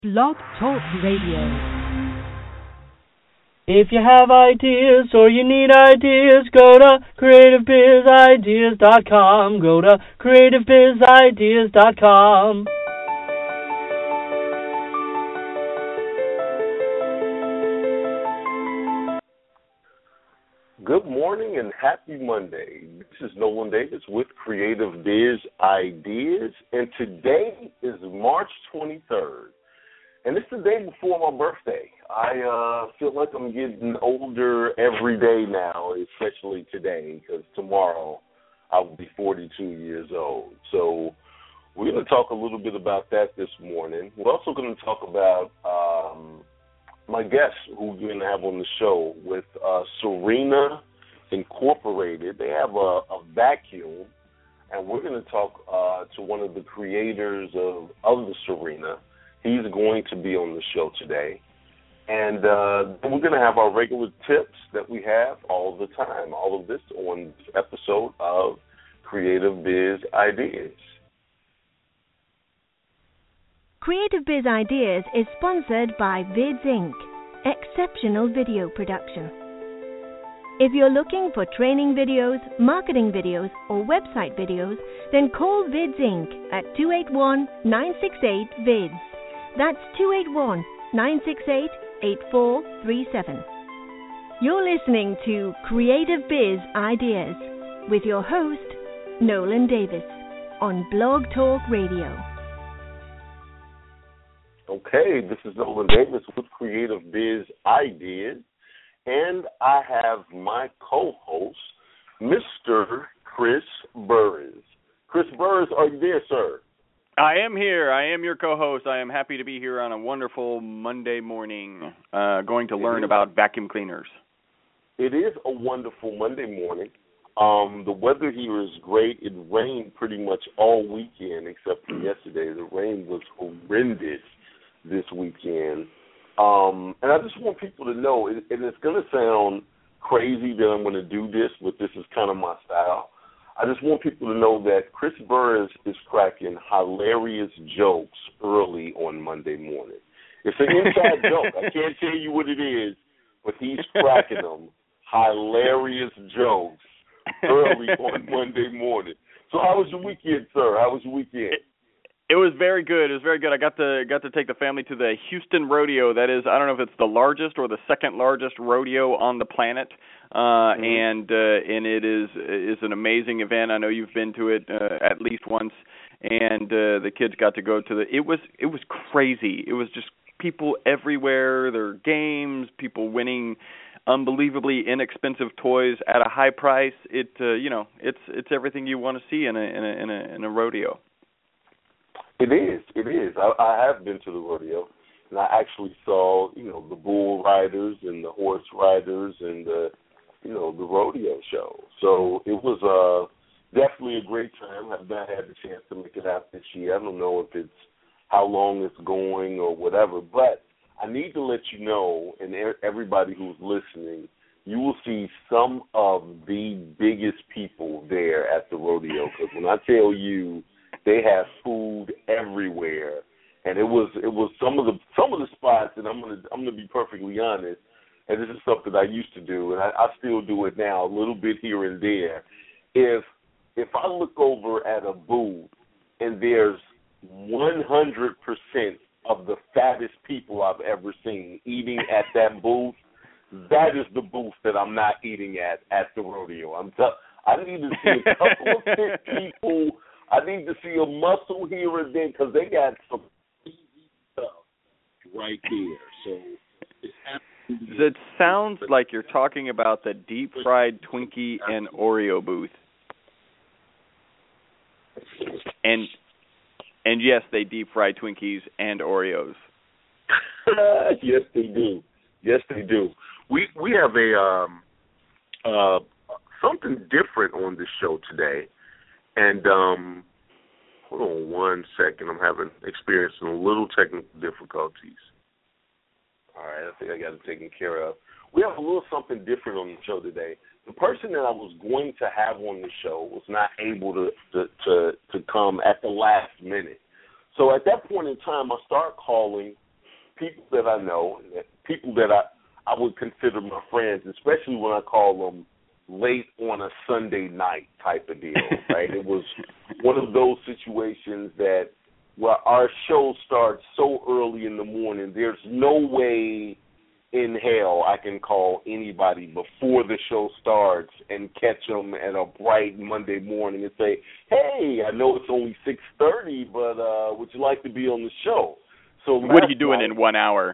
Blog Talk Radio. If you have ideas or you need ideas, go to creativebizIdeas.com. Go to creativebizIdeas.com. Good morning and happy Monday. This is Nolan Davis with Creative Biz Ideas, and today is March 23rd. And it's the day before my birthday. I feel like I'm getting older every day now, especially today, because tomorrow I'll be 42 years old. So we're going to talk a little bit about that this morning. We're also going to talk about my guest who we're going to have on the show with Serena Incorporated. They have a vacuum, and we're going to talk to one of the creators of the Serena. He's going to be on the show today. And we're going to have our regular tips that we have all the time. All of this on this episode of Creative Biz Ideas. Creative Biz Ideas is sponsored by Vids Inc., exceptional video production. If you're looking for training videos, marketing videos, or website videos, then call Vids Inc. at 281-968-VIDS. That's 281-968-8437. You're listening to Creative Biz Ideas with your host, Nolan Davis, on Blog Talk Radio. Okay, this is Nolan Davis with Creative Biz Ideas, and I have my co-host, Mr. Chris Burrs. Chris Burrs, are you there, sir? I am here. I am your co-host. I am happy to be here on a wonderful Monday morning, going to learn about vacuum cleaners. It is a wonderful Monday morning. The weather here is great. It rained pretty much all weekend except for yesterday. The rain was horrendous this weekend. And I just want people to know, and it's going to sound crazy that I'm going to do this, but this is kind of my style. I just want people to know that Chris Burns is cracking hilarious jokes early on Monday morning. It's an inside joke. I can't tell you what it is, but he's cracking them hilarious jokes early on Monday morning. So how was your weekend, sir? How was your weekend? It was very good. It was very good. I got to take the family to the Houston Rodeo. That is, I don't know if it's the largest or the second largest rodeo on the planet. And it is an amazing event. I know you've been to it at least once, and the kids got to go to the. It was crazy. It was just people everywhere. There were games, people winning unbelievably inexpensive toys at a high price. It's everything you want to see in a rodeo. It is. I have been to the rodeo, and I actually saw, the bull riders and the horse riders and the rodeo show. So it was definitely a great time. I've not had the chance to make it out this year. I don't know if it's how long it's going or whatever, but I need to let you know, and everybody who's listening, you will see some of the biggest people there at the rodeo. Because when I tell you, they have food everywhere, and it was some of the spots, and I'm gonna be perfectly honest, and this is something I used to do, and I still do it now a little bit here and there. If I look over at a booth and there's 100% of the fattest people I've ever seen eating at that booth, that is the booth that I'm not eating at the rodeo. I need to see a couple of fit people. I need to see a muscle here and there because they got some easy stuff right there. So it sounds like you're talking about the deep-fried Twinkie and Oreo booth. And yes, they deep-fry Twinkies and Oreos. Yes, they do. Yes, they do. We have a something different on this show today. And hold on one second. I'm experiencing a little technical difficulties. All right, I think I got it taken care of. We have a little something different on the show today. The person that I was going to have on the show was not able to come at the last minute. So at that point in time, I start calling people that I know, people that I would consider my friends, especially when I call them late on a Sunday night type of deal, right? It was one of those situations that where our show starts so early in the morning, there's no way in hell I can call anybody before the show starts and catch them at a bright Monday morning and say, hey, I know it's only 6:30, but would you like to be on the show? So what are you doing in 1 hour?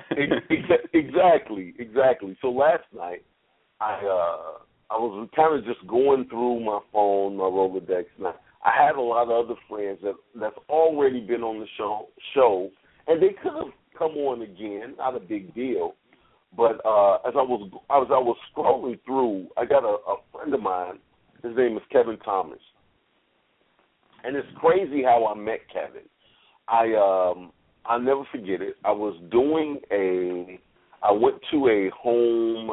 Exactly. So last night, I was kind of just going through my phone, my Rolodex, and I had a lot of other friends that's already been on the show, and they could have come on again, not a big deal. But as I was scrolling through, I got a friend of mine. His name is Kevin Thomas, and it's crazy how I met Kevin. I'll never forget it. I went to a home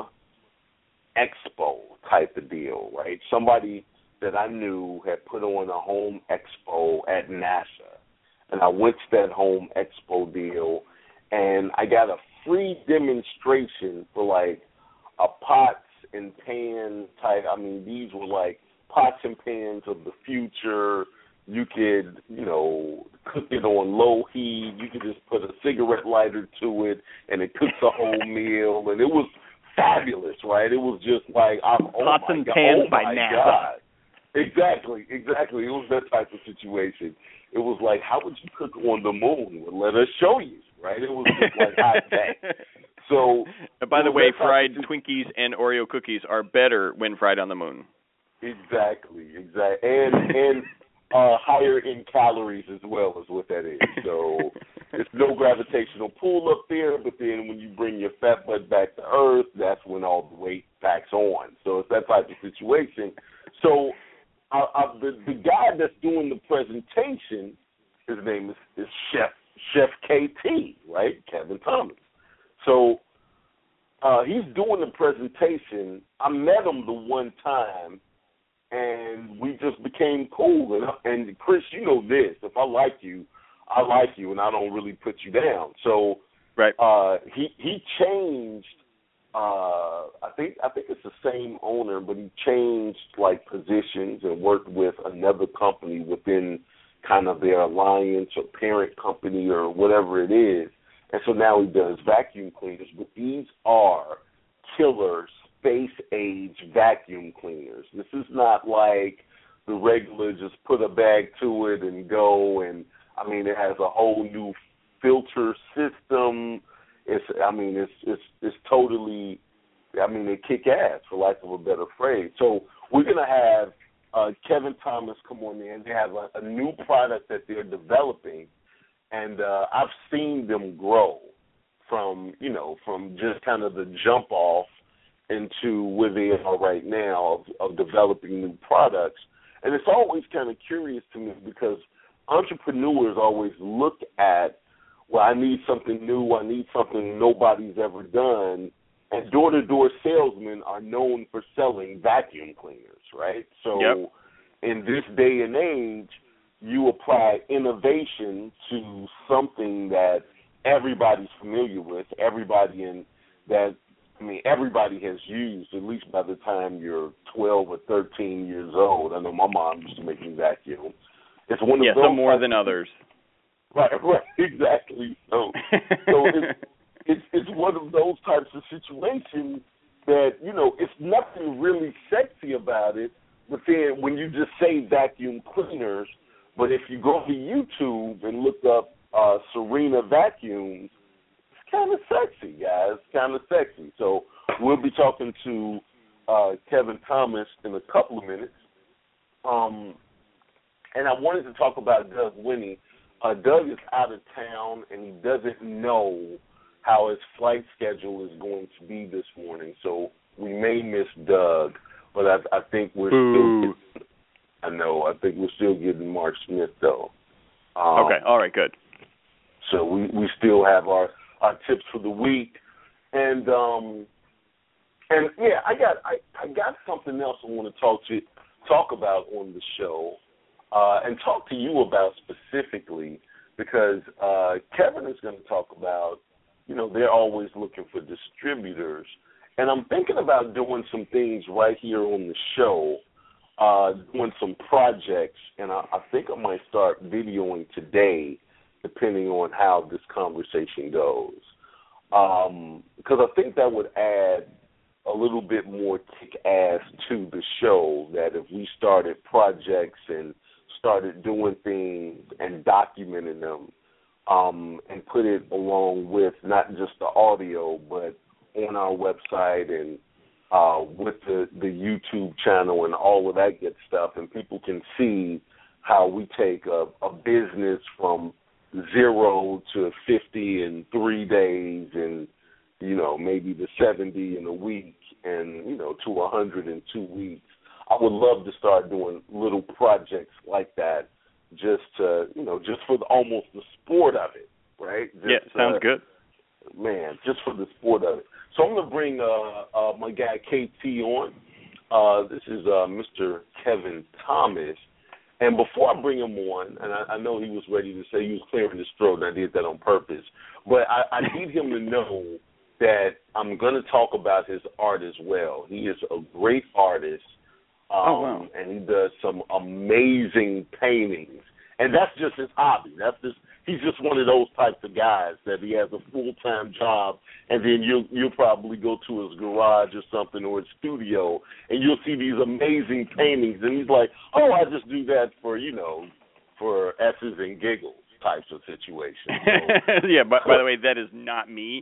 expo type of deal, right? Somebody that I knew had put on a home expo at NASA, and I went to that home expo deal, and I got a free demonstration for like a pots and pan type. I mean, these were like pots and pans of the future. You could, cook it on low heat. You could just put a cigarette lighter to it, and it cooks a whole meal. And it was fabulous, right? It was just like, pots and pans by NASA. God. Exactly. It was that type of situation. It was like, how would you cook on the moon? Well, let us show you, right? It was just like hot day. So, by the way, fried Twinkies and Oreo cookies are better when fried on the moon. Exactly. And higher in calories as well is what that is. So it's no gravitational pull up there, but then when you bring your fat butt back to Earth, that's when all the weight backs on. So it's that type of situation. So the guy that's doing the presentation, his name is Chef KT, right? Kevin Thomas. So he's doing the presentation. I met him the one time, and we just became cool. And Chris, you know this. If I like you, and I don't really put you down. So right. He changed. I think it's the same owner, but he changed like positions and worked with another company within kind of their alliance or parent company or whatever it is. And so now he does vacuum cleaners, but these are killer space-age vacuum cleaners. This is not like the regular just put a bag to it and go. And, I mean, it has a whole new filter system. It's totally, they kick ass, for lack of a better phrase. So we're going to have Kevin Thomas come on in. They have a new product that they're developing, and I've seen them grow from just kind of the jump off into where they are right now of developing new products. And it's always kind of curious to me because entrepreneurs always look at, well, I need something new, I need something nobody's ever done, and door-to-door salesmen are known for selling vacuum cleaners, right? So yep. In this day and age, you apply innovation to something that everybody's familiar with, everybody has used, at least by the time you're 12 or 13 years old. I know my mom used to make me vacuum. It's one of those some more than others. Right, exactly. So it's one of those types of situations that, it's nothing really sexy about it, but then when you just say vacuum cleaners, but if you go to YouTube and look up Serena vacuums, it's kind of sexy, guys. It's kind of sexy. So we'll be talking to Kevin Thomas in a couple of minutes. And I wanted to talk about Doug Winnie. Doug is out of town, and he doesn't know how his flight schedule is going to be this morning. So we may miss Doug, but I think we're still getting Mark Smith, though. Okay, all right, good. So we still have our tips for the week. And yeah, I got something else I want to talk about on the show. And talk to you about specifically because Kevin is going to talk about they're always looking for distributors. And I'm thinking about doing some things right here on the show, doing some projects, and I think I might start videoing today, depending on how this conversation goes. Because I think that would add a little bit more kick-ass to the show, that if we started projects and started doing things and documenting them, and put it along with not just the audio, but on our website and with the YouTube channel and all of that good stuff, and people can see how we take a business from 0 to 50 in 3 days, and maybe to 70 in a week, and to 100 in 2 weeks. I would love to start doing little projects like that, just for almost the sport of it, right? Sounds good. Man, just for the sport of it. So I'm going to bring my guy KT on. This is Mr. Kevin Thomas. And before I bring him on, and I know he was ready to say he was clearing his throat, and I did that on purpose, but I need him to know that I'm going to talk about his art as well. He is a great artist, wow. And he does some amazing paintings. And that's just his hobby. He's just one of those types of guys that he has a full-time job, and then you'll probably go to his garage or something, or his studio, and you'll see these amazing paintings, and he's like, oh, I just do that for S's and giggles types of situations. So. Yeah, by the way, that is not me.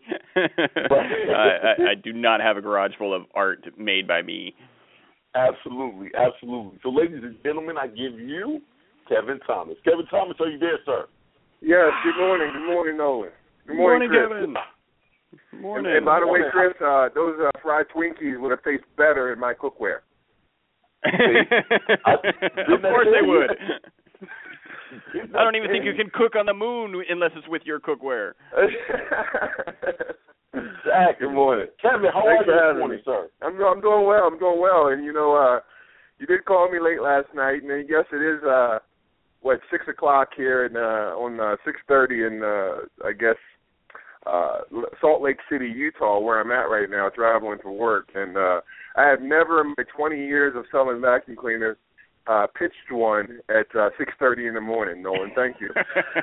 I do not have a garage full of art made by me. Absolutely, absolutely. So, ladies and gentlemen, I give you Kevin Thomas. Kevin Thomas, are you there, sir? Yes, good morning. Good morning, Nolan. Good morning, Chris. Kevin. Good morning. And by the way, Chris, those fried Twinkies would have tasted better in my cookware. Of course they would. I don't even think you can cook on the moon unless it's with your cookware. Good morning. Kevin, how are you this morning, sir? I'm doing well. And, you did call me late last night, and I guess it is, 6 o'clock here and on 6:30 in, I guess, Salt Lake City, Utah, where I'm at right now, traveling for work. And I have never in my 20 years of selling vacuum cleaners pitched one at 6:30 in the morning, Nolan. Thank you.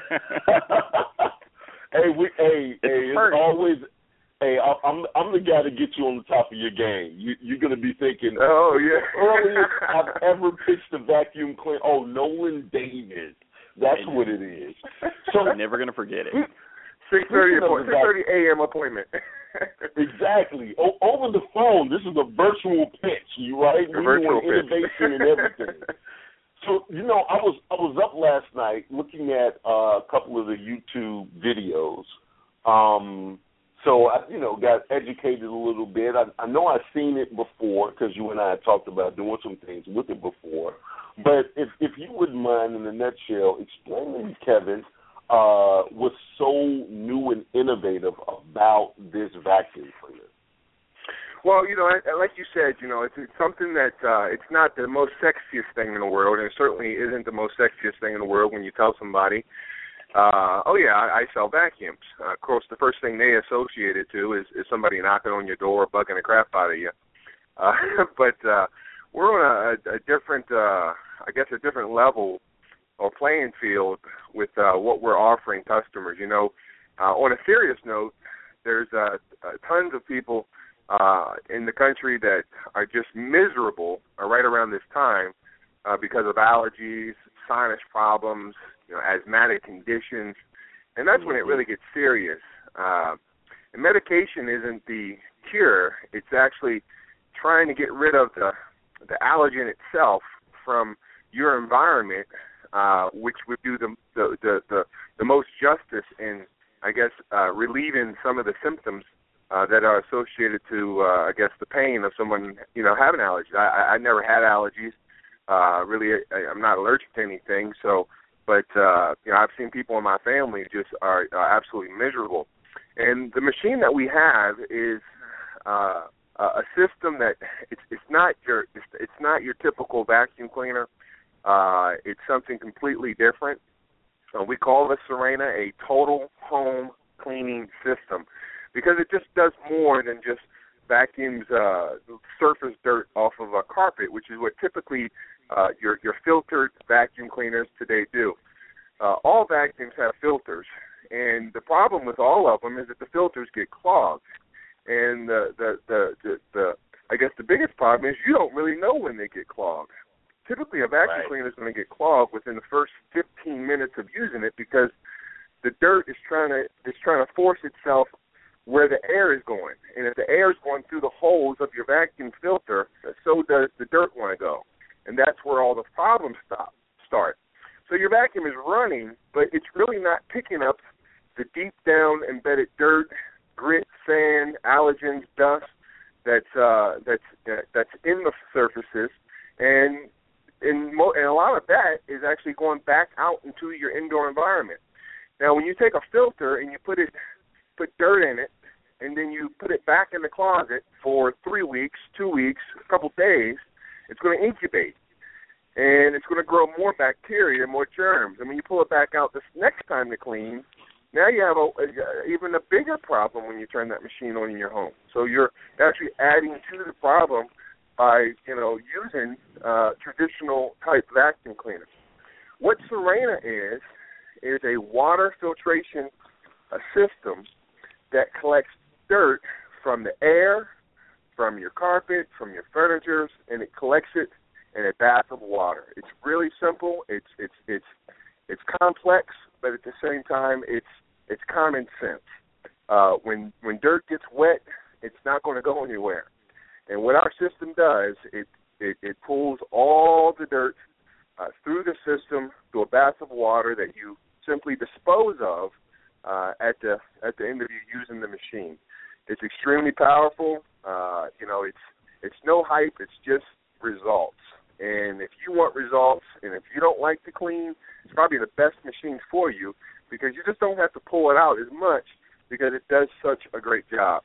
It's always... Hey, I'm the guy to get you on the top of your game. You're going to be thinking, oh, yeah. earliest I've ever pitched a vacuum cleaner. Oh, Nolan Davis. That's what it is. So I'm never going to forget it. 6:30 a.m. appointment. Exactly. Over the phone, this is a virtual pitch, right? We're doing innovation and everything. So, I was up last night looking at a couple of the YouTube videos. So I, got educated a little bit. I know I've seen it before because you and I had talked about doing some things with it before. But if you wouldn't mind, in a nutshell, explain to me, Kevin, what's so new and innovative about this vacuum cleaner? Well, like you said, it's something that it's not the most sexiest thing in the world, and it certainly isn't the most sexiest thing in the world when you tell somebody, I sell vacuums. Of course, the first thing they associate it to is somebody knocking on your door, bugging the crap out of you. But we're on a different, a different level or playing field with what we're offering customers. On a serious note, there's tons of people in the country that are just miserable right around this time because of allergies, sinus problems, asthmatic conditions, and that's when it really gets serious. And medication isn't the cure. It's actually trying to get rid of the allergen itself from your environment, which would do the most justice in, relieving some of the symptoms that are associated to, the pain of someone, having allergies. I never had allergies. Really, I'm not allergic to anything, so... But, I've seen people in my family just are absolutely miserable. And the machine that we have is a system that it's not your typical vacuum cleaner. It's something completely different. We call the Sirena a total home cleaning system because it just does more than just vacuums surface dirt off of a carpet, which is what typically your filtered vacuum cleaners today do. All vacuums have filters, and the problem with all of them is that the filters get clogged. And I guess the biggest problem is you don't really know when they get clogged. Typically, a vacuum cleaner is going to get clogged within the first 15 minutes of using it because the dirt is trying to force itself where the air is going. And if the air is going through the holes of your vacuum filter, so does the dirt want to go. And that's where all the problems start. So your vacuum is running, but it's really not picking up the deep down embedded dirt, grit, sand, allergens, dust that's in the surfaces, and a lot of that is actually going back out into your indoor environment. Now, when you take a filter and you put dirt in it, and then you put it back in the closet for 3 weeks, 2 weeks, a couple days, it's going to incubate. And it's going to grow more bacteria and more germs. And when you pull it back out this next time to clean, now you have even a bigger problem when you turn that machine on in your home. So you're actually adding to the problem by, using traditional type vacuum cleaners. What Sirena is a water filtration system that collects dirt from the air, from your carpet, from your furniture, and it collects it in a bath of water. It's really simple. It's complex, but at the same time, it's common sense. When dirt gets wet, it's not going to go anywhere. And what our system does, it pulls all the dirt through the system to a bath of water that you simply dispose of at the end of you using the machine. It's extremely powerful. It's no hype. It's just results. And if you want results, and if you don't like to clean, it's probably the best machine for you because you just don't have to pull it out as much because it does such a great job.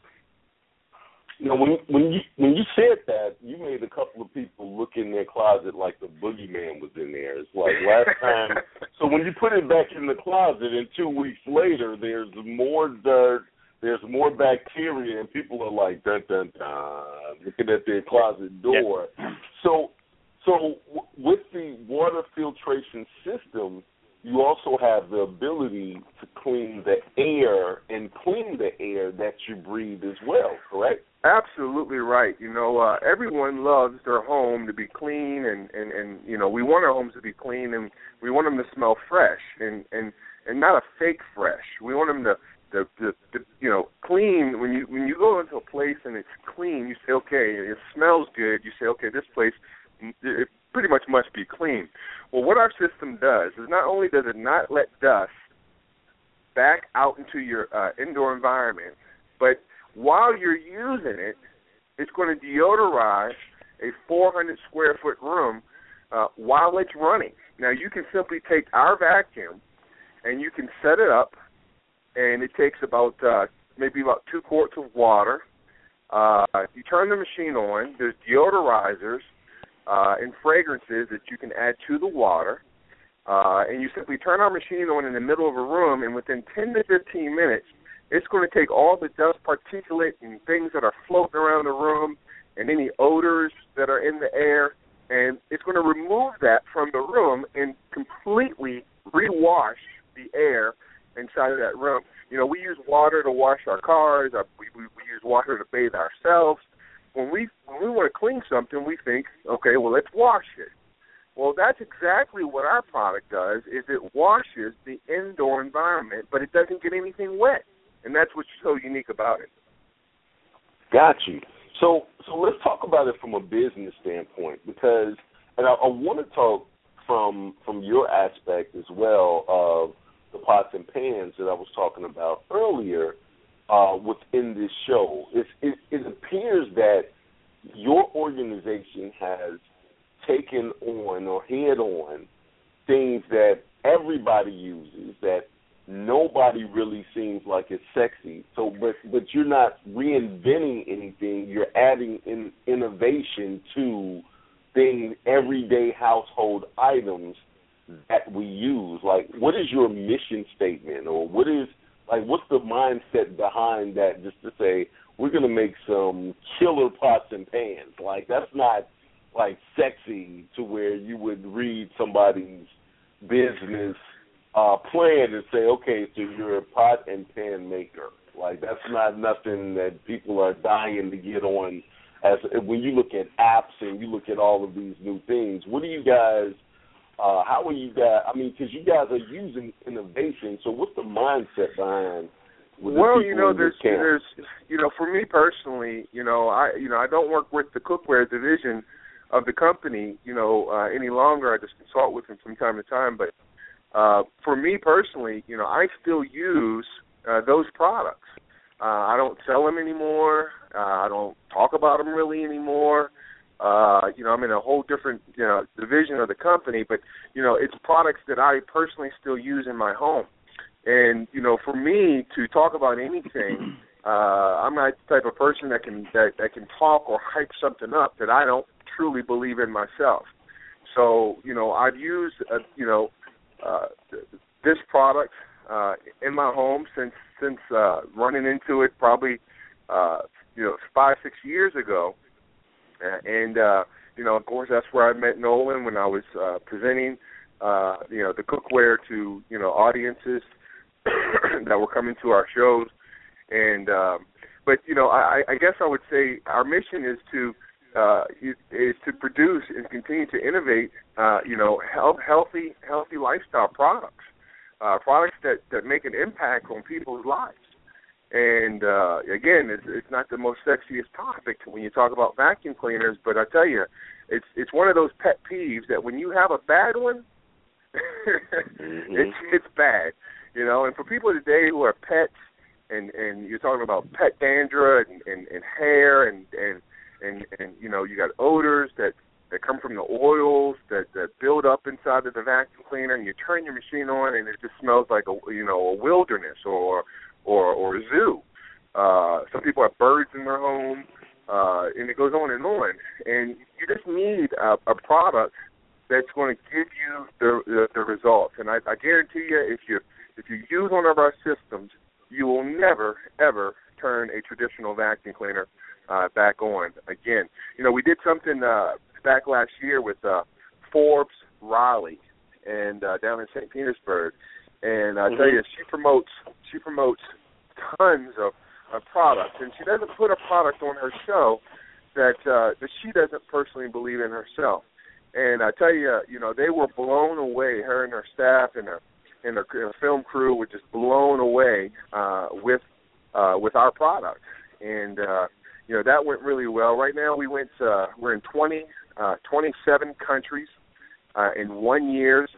When you said that, you made a couple of people look in their closet like the boogeyman was in there. It's like last time. So when you put it back in the closet and 2 weeks later, there's more dirt, there's more bacteria, and people are like, dun, dun, dun, looking at their closet door. Yeah. So with the water filtration system, you also have the ability to clean the air and clean the air that you breathe as well, correct? Absolutely right. Everyone loves their home to be clean, and we want our homes to be clean, and we want them to smell fresh and not a fake fresh. We want them to clean. When you go into a place and it's clean, you say, okay, it smells good. You say, okay, this place, it pretty much must be clean. Well, what our system does is not only does it not let dust back out into your indoor environment, but while you're using it, it's going to deodorize a 400-square-foot room while it's running. Now, you can simply take our vacuum and you can set it up, and it takes maybe about 2 quarts of water. You turn the machine on. There's deodorizers and fragrances that you can add to the water, and you simply turn our machine on in the middle of a room, and within 10 to 15 minutes, it's going to take all the dust, particulate, and things that are floating around the room and any odors that are in the air, and it's going to remove that from the room and completely rewash the air inside of that room. We use water to wash our cars. We use water to bathe ourselves. When we want to clean something, we think, okay, well, let's wash it. Well, that's exactly what our product does, is it washes the indoor environment, but it doesn't get anything wet. And that's what's so unique about it. Got you. So let's talk about it from a business standpoint because, and I want to talk from your aspect as well of the pots and pans that I was talking about earlier within this show. It appears that your organization has taken on or head on things that everybody uses that nobody really seems like it's sexy. So, but you're not reinventing anything. You're adding innovation to things, everyday household items that we use. Like, what is your mission statement, or what is Like, what's the mindset behind that? Just to say we're gonna make some killer pots and pans. Like, that's not like sexy to where you would read somebody's business plan and say, okay, so you're a pot and pan maker. Like, that's not nothing that people are dying to get on. As when you look at apps and you look at all of these new things, what do you guys? How are you guys? I mean, because you guys are using innovation. So, what's the mindset behind? Well, there's, for me personally, I don't work with the cookware division of the company, any longer. I just consult with them from time to time. But for me personally, I still use those products. I don't sell them anymore. I don't talk about them really anymore. I'm in a whole different, division of the company, but, it's products that I personally still use in my home. And, for me to talk about anything, I'm not the type of person that can talk or hype something up that I don't truly believe in myself. So, I've used, this product in my home since running into it probably, 5-6 years ago. And, of course, that's where I met Nolan when I was presenting, the cookware to, audiences that were coming to our shows. And, but, I guess I would say our mission is to produce and continue to innovate, healthy lifestyle products, products that make an impact on people's lives. And, again, it's not the most sexiest topic when you talk about vacuum cleaners, but I tell you, it's one of those pet peeves that when you have a bad one, it's bad, And for people today who are pets, and you're talking about pet dandruff and hair and you got odors that come from the oils that build up inside of the vacuum cleaner, and you turn your machine on and it just smells like a wilderness or a zoo. Some people have birds in their home, and it goes on. And you just need a product that's going to give you the results. And I guarantee you, if you use one of our systems, you will never, ever turn a traditional vacuum cleaner back on again. We did something back last year with Forbes Raleigh and down in St. Petersburg. And I tell you, she promotes tons of products, and she doesn't put a product on her show that she doesn't personally believe in herself. And I tell you, they were blown away. Her and her staff and her film crew were just blown away with our product. And that went really well. Right now, we're in 27 countries. In 1 year,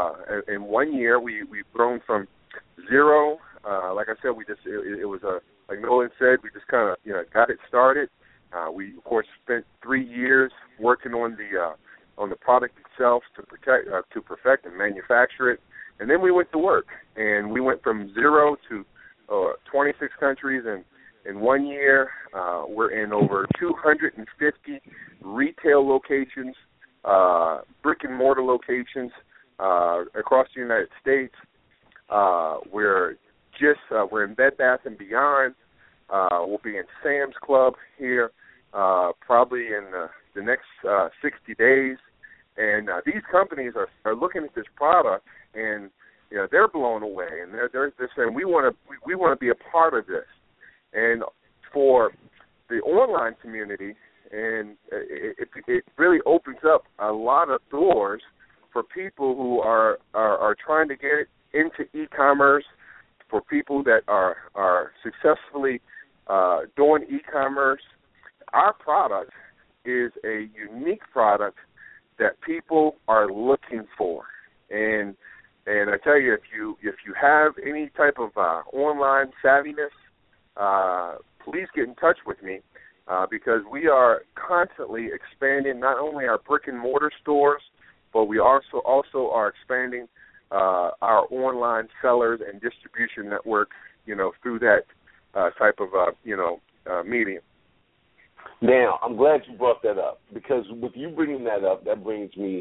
we've grown from zero. Like I said, it was like Nolan said, we just kind of got it started. We of course spent 3 years working on the product itself to perfect and manufacture it, and then we went to work, and we went from zero to 26 countries, and in 1 year we're in over 250 retail locations, brick and mortar locations across the United States. We're in Bed Bath & Beyond. We'll be in Sam's Club here probably in the next 60 days. And these companies are looking at this product, and they're blown away, and they're saying we want to be a part of this. And for the online community, and it really opens up a lot of doors for people who are trying to get into e-commerce, for people that are successfully doing e-commerce. Our product is a unique product that people are looking for, and I tell you, if you have any type of online savviness, please get in touch with me because we are constantly expanding not only our brick and mortar stores, but we also are expanding our online sellers and distribution network, through that type of medium. Now, I'm glad you brought that up, because with you bringing that up, that brings me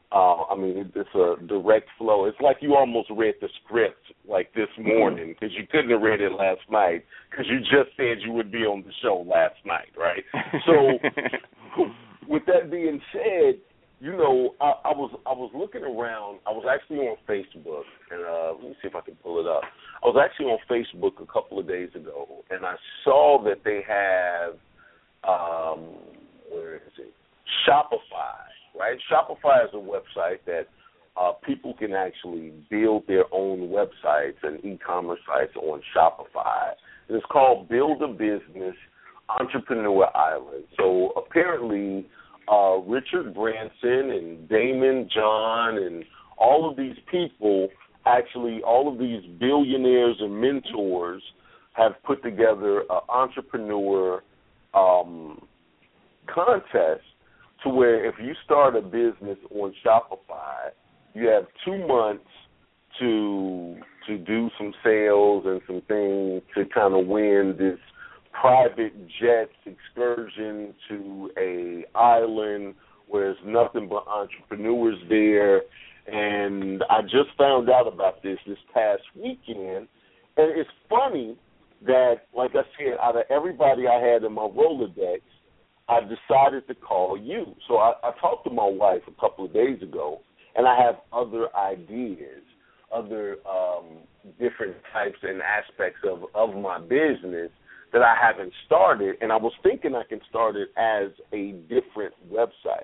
I mean, it's a direct flow. It's like you almost read the script like this morning because you couldn't have read it last night because you just said you would be on the show last night, right? So with that being said, you know, I was looking around. I was actually on Facebook, and let me see if I can pull it up. I was actually on Facebook a couple of days ago, and I saw that they have, where is it? Shopify, right? Shopify is a website that people can actually build their own websites and e-commerce sites on Shopify. And it's called Build a Business Entrepreneur Island. So apparently Richard Branson and Damon John and all of these people, actually all of these billionaires and mentors have put together an entrepreneur contest to where if you start a business on Shopify, you have 2 months to do some sales and some things to kind of win this private jet excursion to a island where there's nothing but entrepreneurs there. And I just found out about this past weekend. And it's funny that, like I said, out of everybody I had in my Rolodex, I decided to call you. So I talked to my wife a couple of days ago, and I have other ideas, other different types and aspects of my business that I haven't started, and I was thinking I can start it as a different website.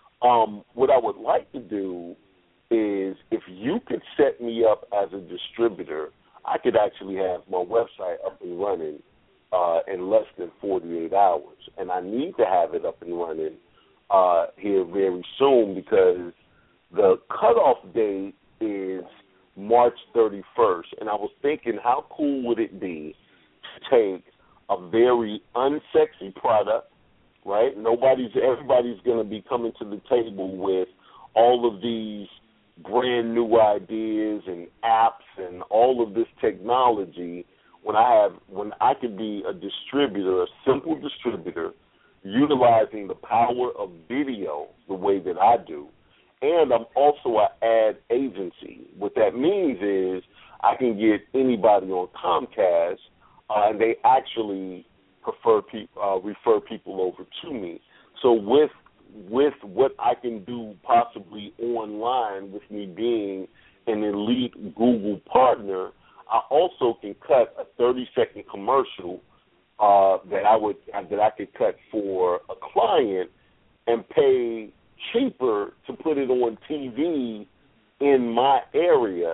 What I would like to do is if you could set me up as a distributor, I could actually have my website up and running in less than 48 hours. And I need to have it up and running here very soon because the cutoff date is March 31st. And I was thinking, how cool would it be to take a very unsexy product, right? Everybody's going to be coming to the table with all of these brand new ideas and apps and all of this technology when I could be a distributor, a simple distributor, utilizing the power of video the way that I do. And I'm also an ad agency. What that means is I can get anybody on Comcast, and they actually refer people over to me. So with what I can do possibly online with me being an elite Google partner, I also can cut a 30-second commercial that I could cut for a client and pay cheaper to put it on TV in my area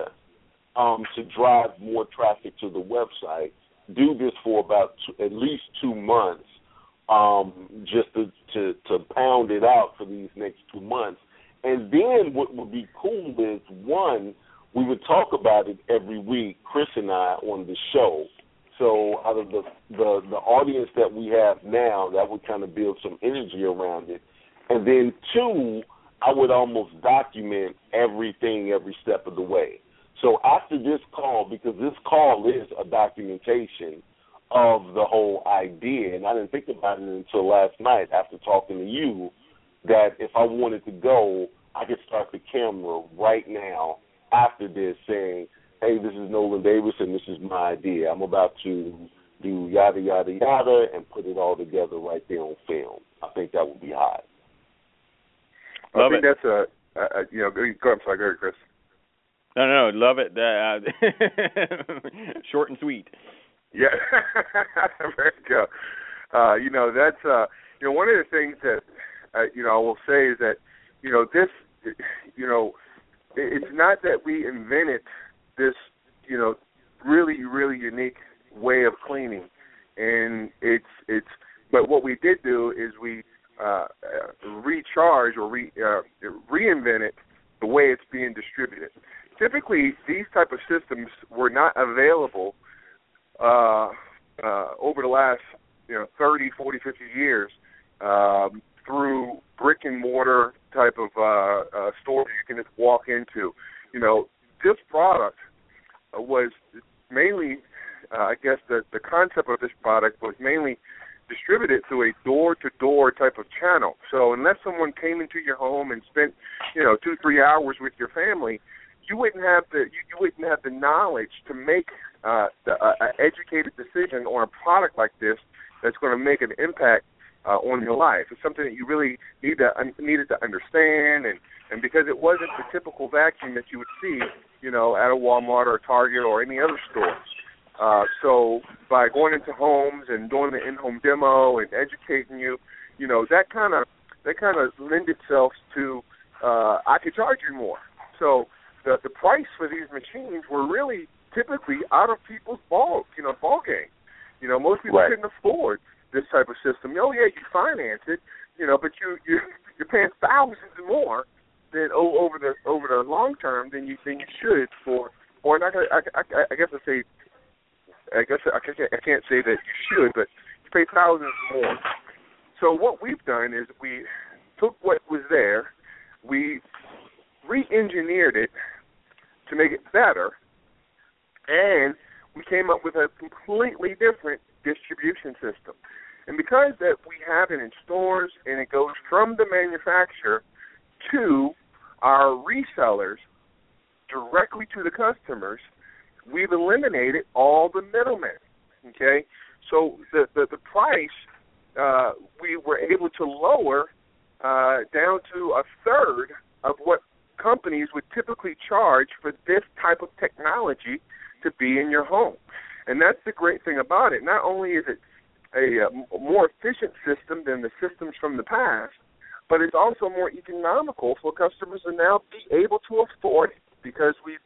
to drive more traffic to the website. Do this for about at least 2 months, just to pound it out for these next 2 months. And then what would be cool is, one, we would talk about it every week, Chris and I, on the show. So out of the audience that we have now, that would kind of build some energy around it. And then two, I would almost document everything every step of the way. So after this call, because this call is a documentation of the whole idea, and I didn't think about it until last night after talking to you, that if I wanted to go, I could start the camera right now after this saying, hey, this is Nolan Davis and this is my idea. I'm about to do yada, yada, yada, and put it all together right there on film. I think that would be hot. I think that's go I'm sorry, go ahead, Chris. No, love it. Short and sweet. Yeah, there you go. That's one of the things that I will say is that this it's not that we invented this really really unique way of cleaning, and it's but what we did do is we recharge or reinvent it the way it's being distributed. Typically, these type of systems were not available over the last 30, 40, 50 years through brick and mortar type of stores you can just walk into. This product was mainly, I guess the concept of this product was mainly distribute it through a door-to-door type of channel. So unless someone came into your home and spent, 2-3 hours with your family, you wouldn't have the knowledge to make an educated decision on a product like this that's going to make an impact on your life. It's something that you really needed to understand, and because it wasn't the typical vacuum that you would see, at a Walmart or Target or any other store. So by going into homes and doing the in-home demo and educating you, that kind of lend itself to I could charge you more. So the price for these machines were really typically out of people's ball game. Most people right. couldn't afford this type of system. Oh yeah, you finance it, but you're paying thousands more than over the long term than you should for. Or I guess I can't say that you should, but you pay thousands more. So what we've done is we took what was there, we re-engineered it to make it better, and we came up with a completely different distribution system. And because that we have it in stores and it goes from the manufacturer to our resellers directly to the customers, we've eliminated all the middlemen, okay? So the price we were able to lower down to a third of what companies would typically charge for this type of technology to be in your home. And that's the great thing about it. Not only is it a more efficient system than the systems from the past, but it's also more economical for customers to now be able to afford it because we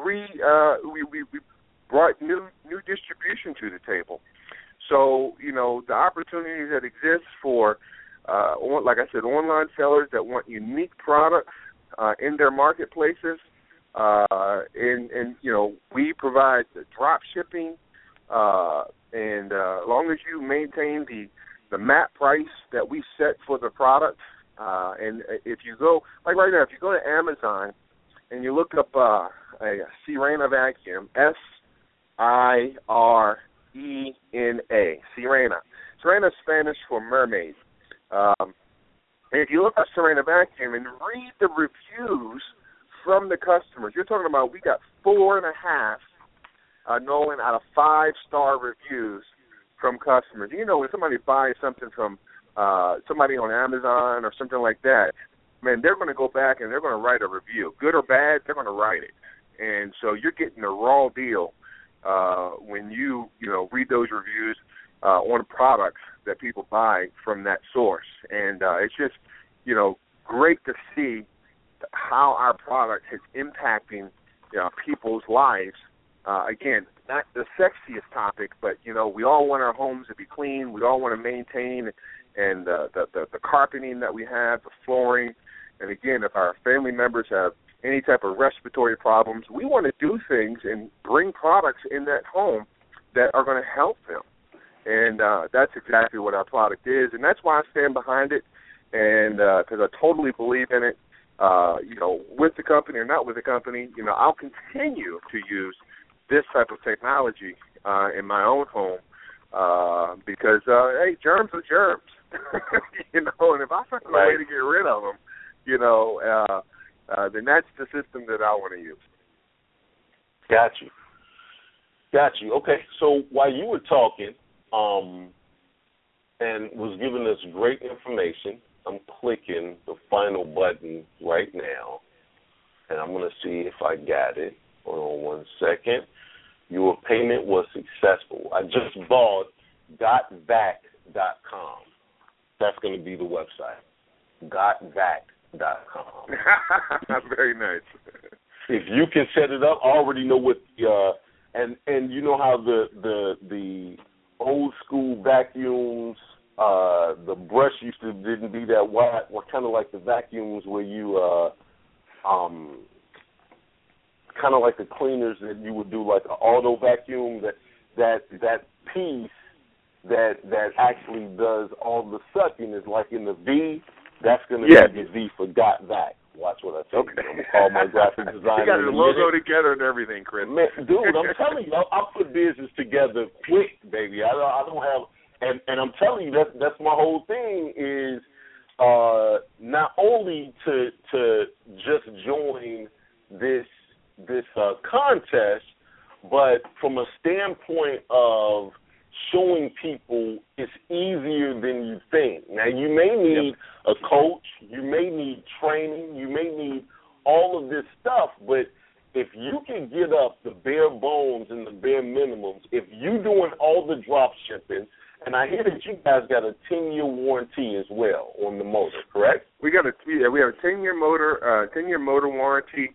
brought new distribution to the table. So, the opportunities that exist for, like I said, online sellers that want unique products in their marketplaces, and we provide the drop shipping, and as long as you maintain the MAP price that we set for the product, and if you go, like right now, if you go to Amazon and you look up a Sirena vacuum, Sirena, Sirena. Sirena is Spanish for mermaid. And if you look up Sirena vacuum and read the reviews from the customers, you're talking about we got 4.5 Nolan out of 5-star reviews from customers. When somebody buys something from somebody on Amazon or something like that, man, they're going to go back and they're going to write a review. Good or bad, they're going to write it. And so you're getting a raw deal when you read those reviews on products that people buy from that source. And it's just, great to see how our product is impacting people's lives. Again, not the sexiest topic, but, we all want our homes to be clean. We all want to maintain and the carpeting that we have, the flooring. And, again, if our family members have any type of respiratory problems, we want to do things and bring products in that home that are going to help them. And that's exactly what our product is. And that's why I stand behind it, and because I totally believe in it, with the company or not with the company, I'll continue to use this type of technology in my own home because, hey, germs are germs. And if I find a way to get rid of them, then that's the system that I want to use. Got you. Okay, so while you were talking and was giving us great information, I'm clicking the final button right now, and I'm going to see if I got it. Hold on one second. Your payment was successful. I just bought gotvac.com. That's going to be the website, gotvac.com. Very nice. If you can set it up, I already know what and you know how the old school vacuums, the brush didn't be that wide, or kind of like the vacuums where you kind of like the cleaners that you would do, like an auto vacuum, that piece that actually does all the sucking is like in the V. That's going to be the V for GotVac. Watch what I say. Okay. I'm going to call my graphic designer. You got the logo together and everything, Chris. Man, dude, I'm telling you, I'll put business together quick, baby. I don't have And I'm telling you, that's my whole thing is not only to just join this contest, but from a standpoint of showing people it's easier than you think. Now, you may need a coach, you may need training, you may need all of this stuff, but if you can get up the bare bones and the bare minimums, if you're doing all the drop shipping, and I hear that you guys got a 10-year warranty as well on the motor, correct? We have a 10-year motor warranty.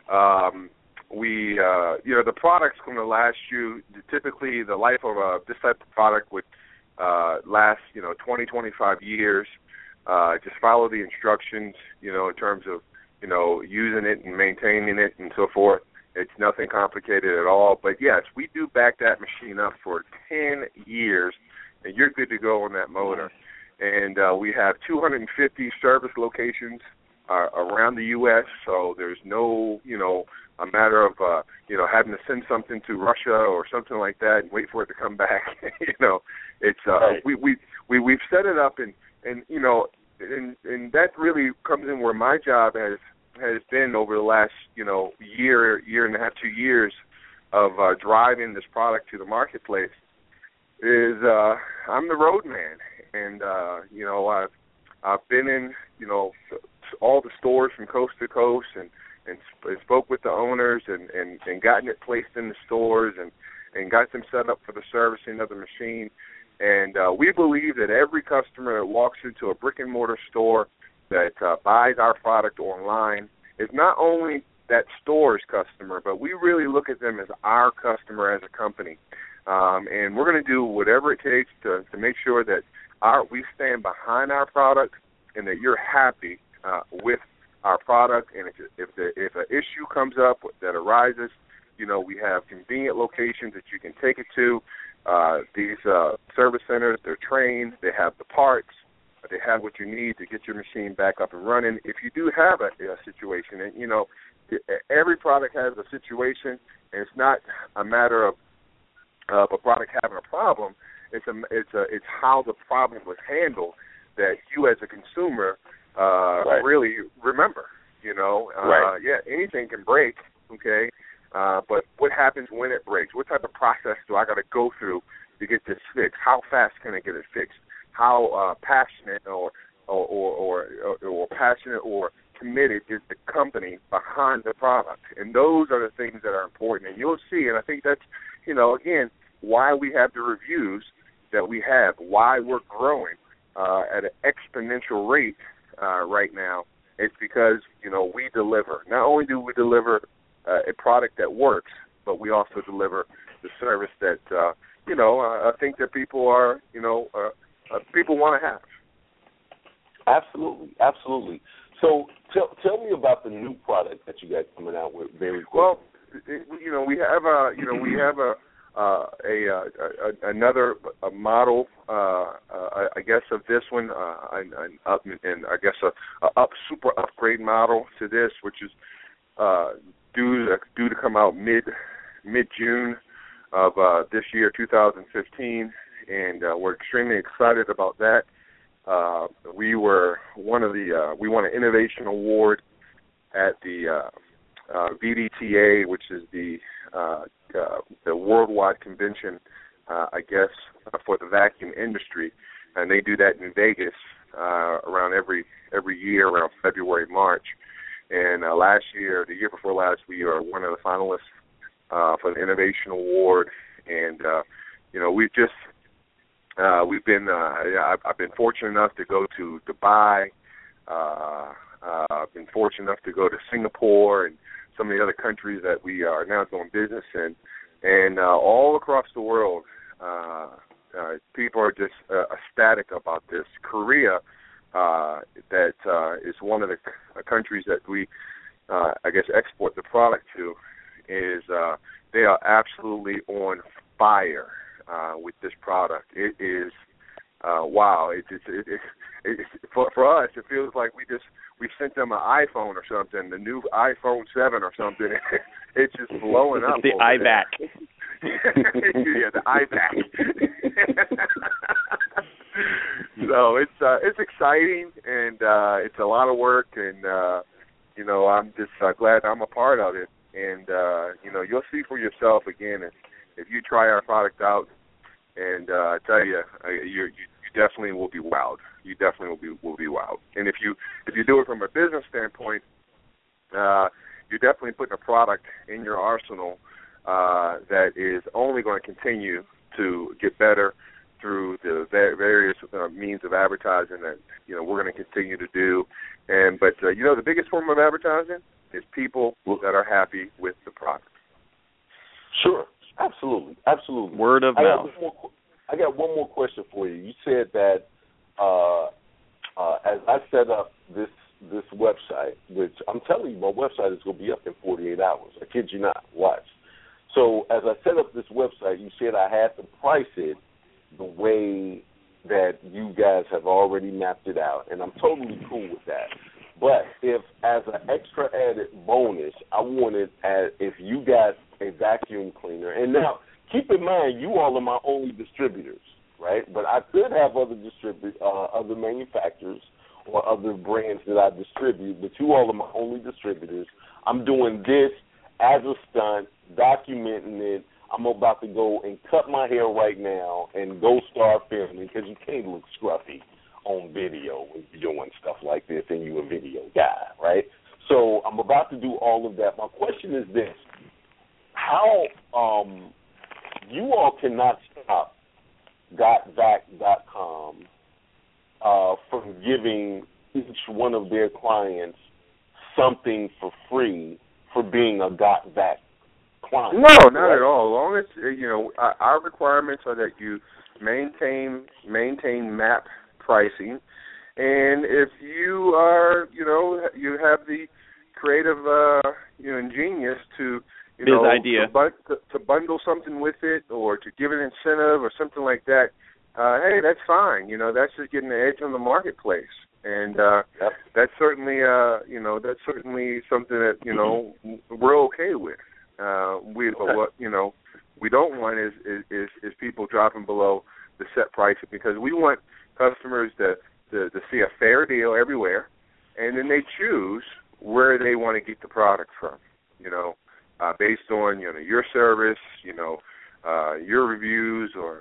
The product's going to last you. Typically, the life of this type of product would last 20, 25 years. Just follow the instructions, in terms of using it and maintaining it and so forth. It's nothing complicated at all. But yes, we do back that machine up for 10 years, and you're good to go on that motor. And we have 250 service locations around the U.S., so there's no, a matter of, having to send something to Russia or something like that and wait for it to come back. It's we've set it up, and that really comes in where my job has been over the last, year and a half, 2 years of driving this product to the marketplace. Is I'm the road man, and I've been in all the stores from coast to coast, and spoke with the owners and gotten it placed in the stores and got them set up for the servicing of the machine. And we believe that every customer that walks into a brick and mortar store that buys our product online is not only that store's customer, but we really look at them as our customer as a company. And we're going to do whatever it takes to make sure that we stand behind our product and that you're happy with our product. And if an issue comes up that arises, we have convenient locations that you can take it to. These service centers, they're trained, they have the parts, they have what you need to get your machine back up and running. If you do have a situation, and every product has a situation, and it's not a matter of a product having a problem. It's how the problem was handled that you as a consumer really remember. Right. Anything can break, okay, but what happens when it breaks? What type of process do I got to go through to get this fixed? How fast can I get it fixed? How passionate or passionate or committed is the company behind the product? And those are the things that are important. And you'll see, and I think that's, again, why we have the reviews that we have, why we're growing at an exponential rate right now. It's because, we deliver. Not only do we deliver a product that works, but we also deliver the service that, I think that people are, people want to have. Absolutely, absolutely. So tell me about the new product that you got coming out with very quickly. Well, we have another model, I guess, of this one, and I guess a super upgrade model to this, which is due to come out mid-June of this year, 2015, and we're extremely excited about that. We were we won an innovation award at the VDTA, which is the worldwide convention, I guess, for the vacuum industry, and they do that in Vegas around every year around February, March. And the year before last, we are one of the finalists for the innovation award, and I've been fortunate enough to go to Dubai. I've been fortunate enough to go to Singapore and some of the other countries that we are now doing business in. And all across the world, people are just ecstatic about this. Korea, that is one of the countries that we, I guess, export the product to, is they are absolutely on fire with this product. It is wow. For us, it feels like we sent them an iPhone or something, the new iPhone 7 or something. It's just blowing up. The iVac. Yeah, the iVac. So it's exciting, and it's a lot of work, and I'm just glad I'm a part of it. And you'll see for yourself again if you try our product out. And I tell you, you definitely will be wowed. You definitely will be wowed. And if you do it from a business standpoint, you're definitely putting a product in your arsenal that is only going to continue to get better through the various means of advertising that we're going to continue to do. But the biggest form of advertising is people that are happy with the product. Sure, absolutely. Word of mouth. I got one more question for you. You said that as I set up this website, which I'm telling you, my website is going to be up in 48 hours. I kid you not. Watch. So as I set up this website, you said I had to price it the way that you guys have already mapped it out, and I'm totally cool with that. But if, as an extra added bonus, I wanted, if you got a vacuum cleaner, and now keep in mind, you all are my only distributors, right? But I could have other manufacturers or other brands that I distribute, but you all are my only distributors. I'm doing this as a stunt, documenting it. I'm about to go and cut my hair right now and go start filming, because you can't look scruffy on video when you're doing stuff like this and you're a video guy, right? So I'm about to do all of that. My question is this: how you all cannot stop GotVac.com from giving each one of their clients something for free for being a GotVac client? No, not at all. As long as our requirements are that you maintain MAP pricing, and if you are, you have the creative, ingenious to to bundle something with it, or to give an incentive or something like that, hey, that's fine. That's just getting the edge on the marketplace, and that's certainly, that's certainly something that we're okay with. What we don't want is people dropping below the set price, because we want customers to see a fair deal everywhere, and then they choose where they want to get the product from. Based on your service, your reviews, or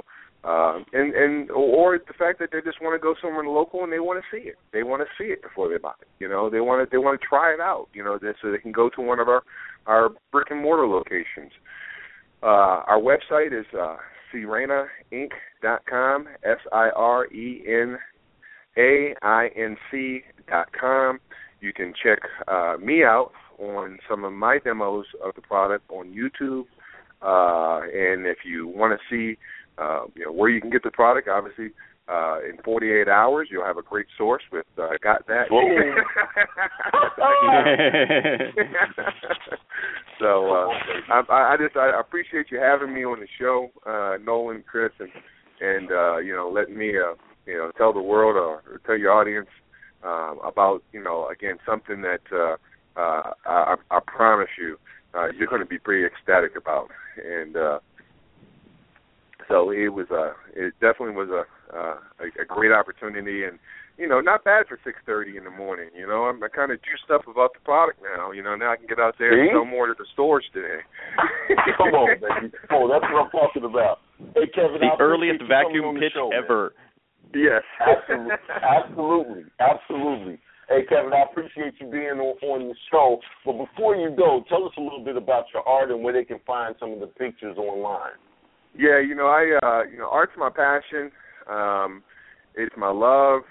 or the fact that they just want to go somewhere local and they want to see it. They want to see it before they buy it. They want to try it out. So they can go to one of our brick and mortar locations. Our website is SirenaInc.com, SirenaInc.com. You can check me out on some of my demos of the product on YouTube, and if you want to see where you can get the product, obviously in 48 hours you'll have a great source with Got That. So I appreciate you having me on the show, Nolan, Chris, and letting me tell the world or tell your audience about again, something that I promise you you're going to be pretty ecstatic about. And so it definitely was a great opportunity, and not bad for 6:30 in the morning. I'm kind of juiced up about the product now. Now I can get out there and sell more to the stores today. Come on, baby. Oh, that's what I'm talking about. Hey, Kevin, the earliest vacuum pitch ever. Yes. Absolutely. Hey, Kevin, I appreciate you being on the show. But before you go, tell us a little bit about your art and where they can find some of the pictures online. Yeah, art's my passion. It's my love.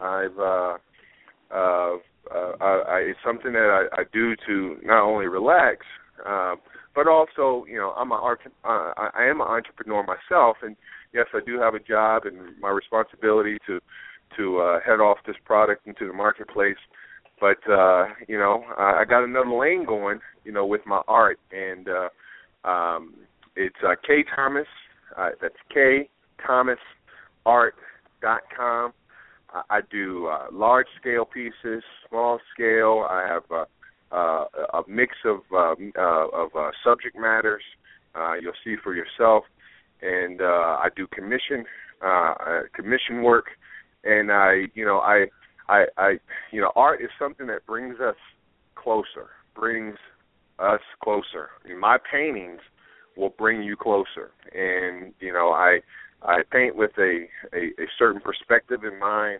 It's something that I do to not only relax, but also, I am an entrepreneur myself, and yes, I do have a job and my responsibility to head off this product into the marketplace. But I got another lane going, with my art, and it's K Thomas. That's KThomasArt.com. I do large scale pieces, small scale. I have a mix of subject matters. You'll see for yourself, and I do commission work, And art is something that brings us closer. I mean, my paintings will bring you closer. And I paint with a certain perspective in mind.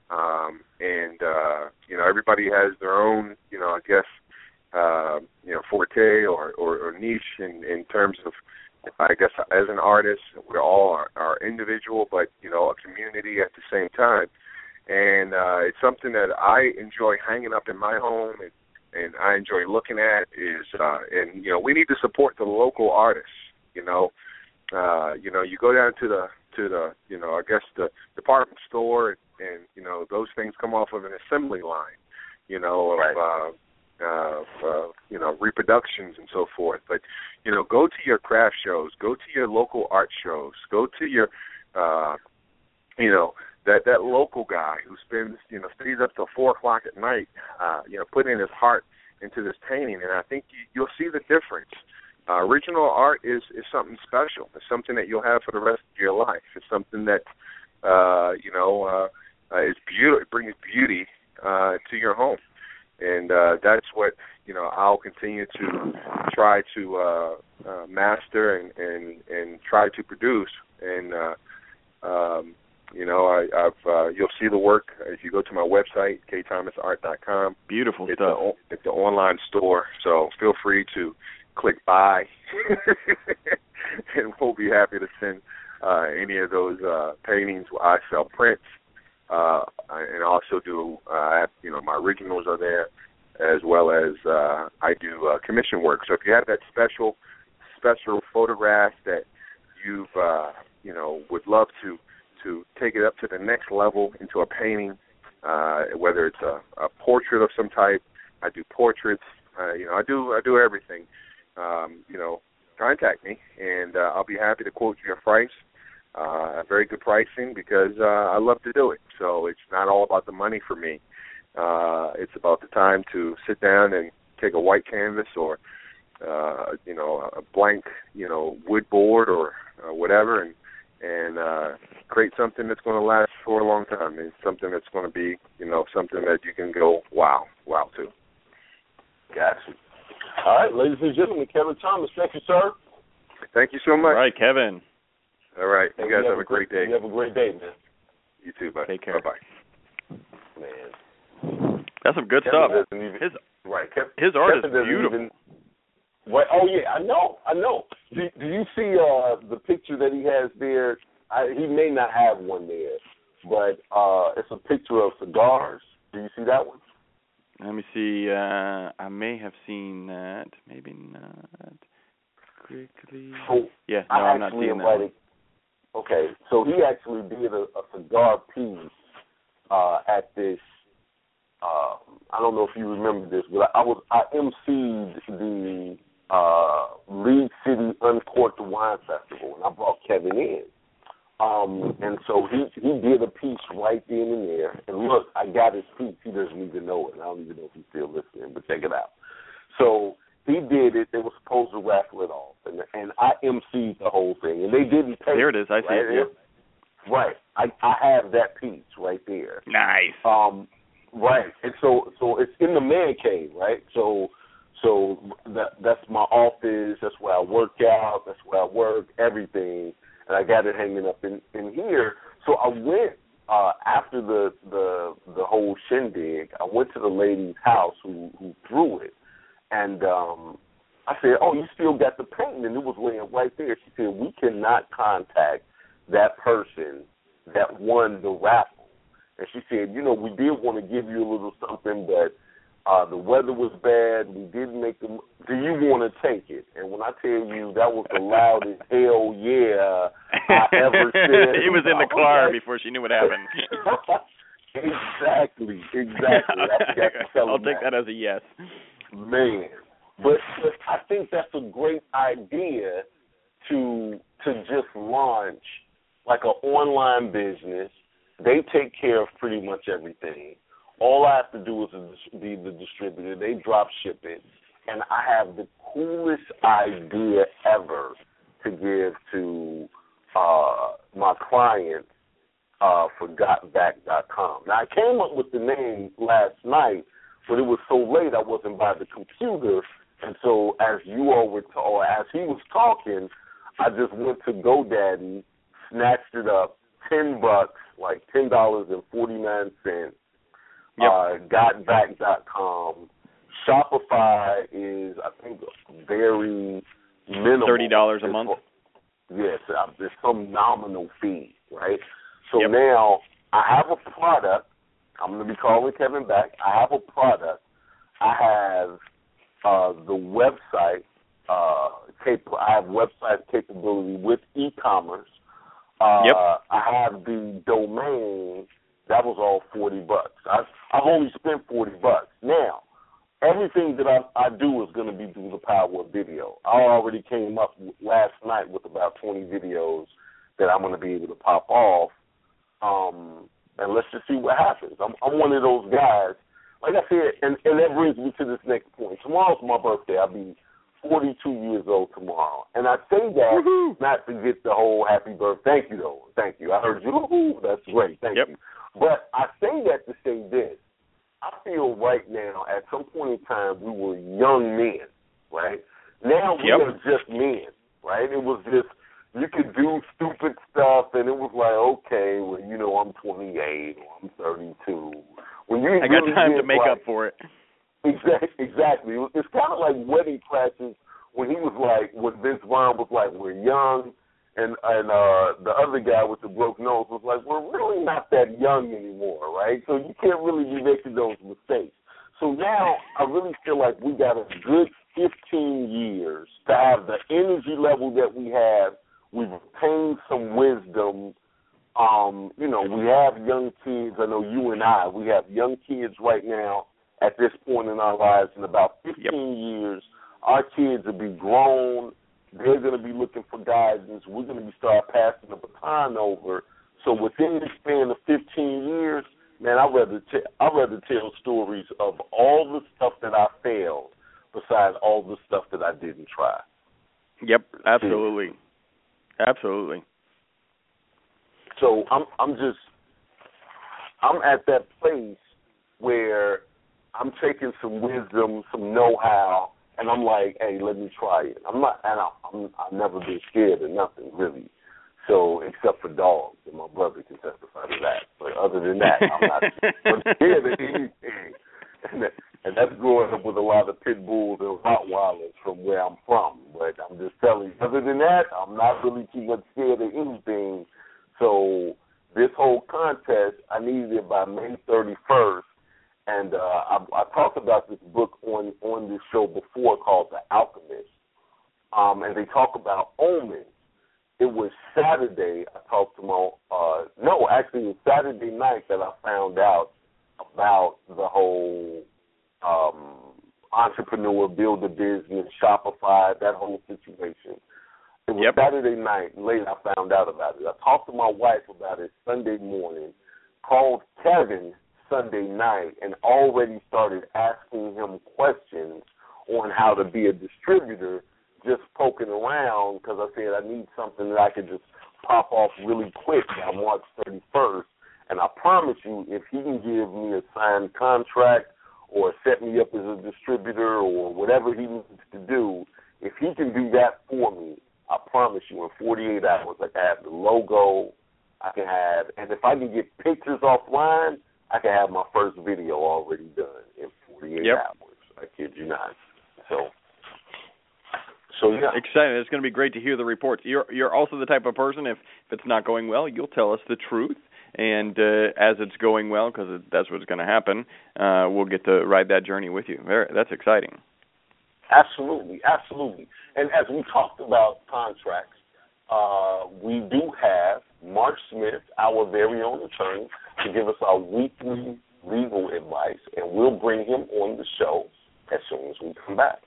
Everybody has their own, I guess, forte or niche in terms of, I guess, as an artist, we're all are individual, but, a community at the same time. And it's something that I enjoy hanging up in my home and I enjoy looking at we need to support the local artists, you go down to the I guess the department store and those things come off of an assembly line, of reproductions and so forth. But go to your craft shows, go to your local art shows, go to your that local guy who stays up till 4:00 at night, putting his heart into this painting, and I think you'll see the difference. Original art is something special. It's something that you'll have for the rest of your life. It's something that is beautiful. It brings beauty to your home, and that's what I'll continue to try to master and try to produce. And you'll see the work if you go to my website, ktomasart.com. Beautiful stuff. It's the online store, so feel free to click buy, and we'll be happy to send any of those paintings. I sell prints, and also do my originals are there, as well as I do commission work. So if you have that special photograph that you've would love to take it up to the next level into a painting, whether it's a portrait of some type. I do portraits. I do everything. Contact me, and I'll be happy to quote you a price, very good pricing, because I love to do it. So it's not all about the money for me. It's about the time to sit down and take a white canvas or, a blank, wood board or whatever, and create something that's going to last for a long time. It's something that's going to be, something that you can go wow to. Gotcha. All right, ladies and gentlemen, Kevin Thomas, thank you, sir. Thank you so much. All right, Kevin. All right, you guys have a great day. You have a great day, man. You too, bud. Take care. Bye-bye. Man. That's some good Kevin stuff. His art Kevin is beautiful. Oh, yeah, I know. Do you see the picture that he has there? He may not have one there, but it's a picture of cigars. Do you see that one? Let me see. I may have seen that. Maybe not. Quickly. I'm not seeing that one. Okay, so he actually did a cigar piece at this. I don't know if you remember this, but I emceed the League City Uncorked Wine Festival, and I brought Kevin in. And so he did a piece right then and there. And look, I got his piece. He doesn't even know it. I don't even know if he's still listening, but check it out. So he did it. They were supposed to raffle it off, and I emceed the whole thing. And they didn't pay. There it is. I see it. Yeah. Right. I have that piece right there. Nice. Right. And so it's in the man cave, right? So that's my office. That's where I work out. That's where I work. Everything. And I got it hanging up in here. So I went after the whole shindig. I went to the lady's house who threw it, and I said, "Oh, you still got the painting?" And it was laying right there. She said, "We cannot contact that person that won the raffle." And she said, "We did want to give you a little something, but the weather was bad. We didn't make them. Do you want to take it?" And when I tell you that was the loudest hell yeah I ever said. He was in the car before she knew what happened. Exactly. I'll take that as a yes. Man, but I think that's a great idea to just launch like an online business. They take care of pretty much everything. All I have to do is be the distributor. They drop ship it. And I have the coolest idea ever to give to my clients for GotBack.com. Now, I came up with the name last night, but it was so late I wasn't by the computer, and so as you all were, or as he was talking, I just went to GoDaddy, snatched it up, $10, like $10.49. GotBack.com. Shopify is, I think, very minimal. $30 a month. Yes, there's some nominal fee, right? So now I have a product. I'm going to be calling Kevin back. I have a product. I have the website. I have website capability with e-commerce. I have the domain. That was all $40. I've only spent $40. Now, everything that I do is going to be through the power of video. I already came up last night with about 20 videos that I'm going to be able to pop off, and let's just see what happens. I'm one of those guys, like I said, and that brings me to this next point. Tomorrow's my birthday. I'll be 42 years old tomorrow. And I say that not to get the whole happy birthday. Thank you, though. Thank you. I heard you. Woo-hoo. That's great. Thank you. But I say that to say this. I feel right now, at some point in time, we were young men, right? Now we are just men, right? It was just, you could do stupid stuff, and it was like, okay, well, you know, I'm 28 or I'm 32. When you I got time to make up for it. Exactly. It's kind of like Wedding Crashers when he was like, when Vince Vaughn was like, we're young, and the other guy with the broke nose was like, we're really not that young anymore, right? So you can't really be making those mistakes. So now I really feel like we got a good 15 years to have the energy level that we have. We've obtained some wisdom. You know, we have young kids. I know you and I, we have young kids right now at this point in our lives. In about 15 years, our kids will be grown. They're going to be looking for guidance. We're going to be start passing the baton over. So within the span of 15 years, man, I'd rather tell stories of all the stuff that I failed besides all the stuff that I didn't try. Yep, absolutely. Absolutely. So I'm at that place where I'm taking some wisdom, some know-how, and I'm like, hey, let me try it. I've never been scared of nothing, really. So, except for dogs, and my brother can testify to that. But other than that, I'm not scared of anything. And that's growing up with a lot of pit bulls and Rottweilers from where I'm from. But I'm just telling you, other than that, I'm not really too much scared of anything. So, this whole contest, I needed it by May 31st. And I talked about this book on this show before called The Alchemist. And they talk about omens. It was Saturday I talked to my, it was Saturday night that I found out about the whole entrepreneur, build a business, Shopify, that whole situation. It was Saturday night, late I found out about it. I talked to my wife about it Sunday morning, called Kevin Sunday night, and already started asking him questions on how to be a distributor, just poking around, because I said I need something that I could just pop off really quick by March 31st. And I promise you, if he can give me a signed contract or set me up as a distributor or whatever he needs to do, if he can do that for me, I promise you in 48 hours I can have the logo, I can have, and if I can get pictures offline, I can have my first video already done in 48 hours. I kid you not. So yeah. Exciting. It's going to be great to hear the reports. You're also the type of person, if it's not going well, you'll tell us the truth. And as it's going well, because that's what's going to happen, we'll get to ride that journey with you. That's exciting. Absolutely, absolutely. And as we talked about contracts, we do have Mark Smith, our very own attorney, to give us our weekly legal advice, and we'll bring him on the show as soon as we come back.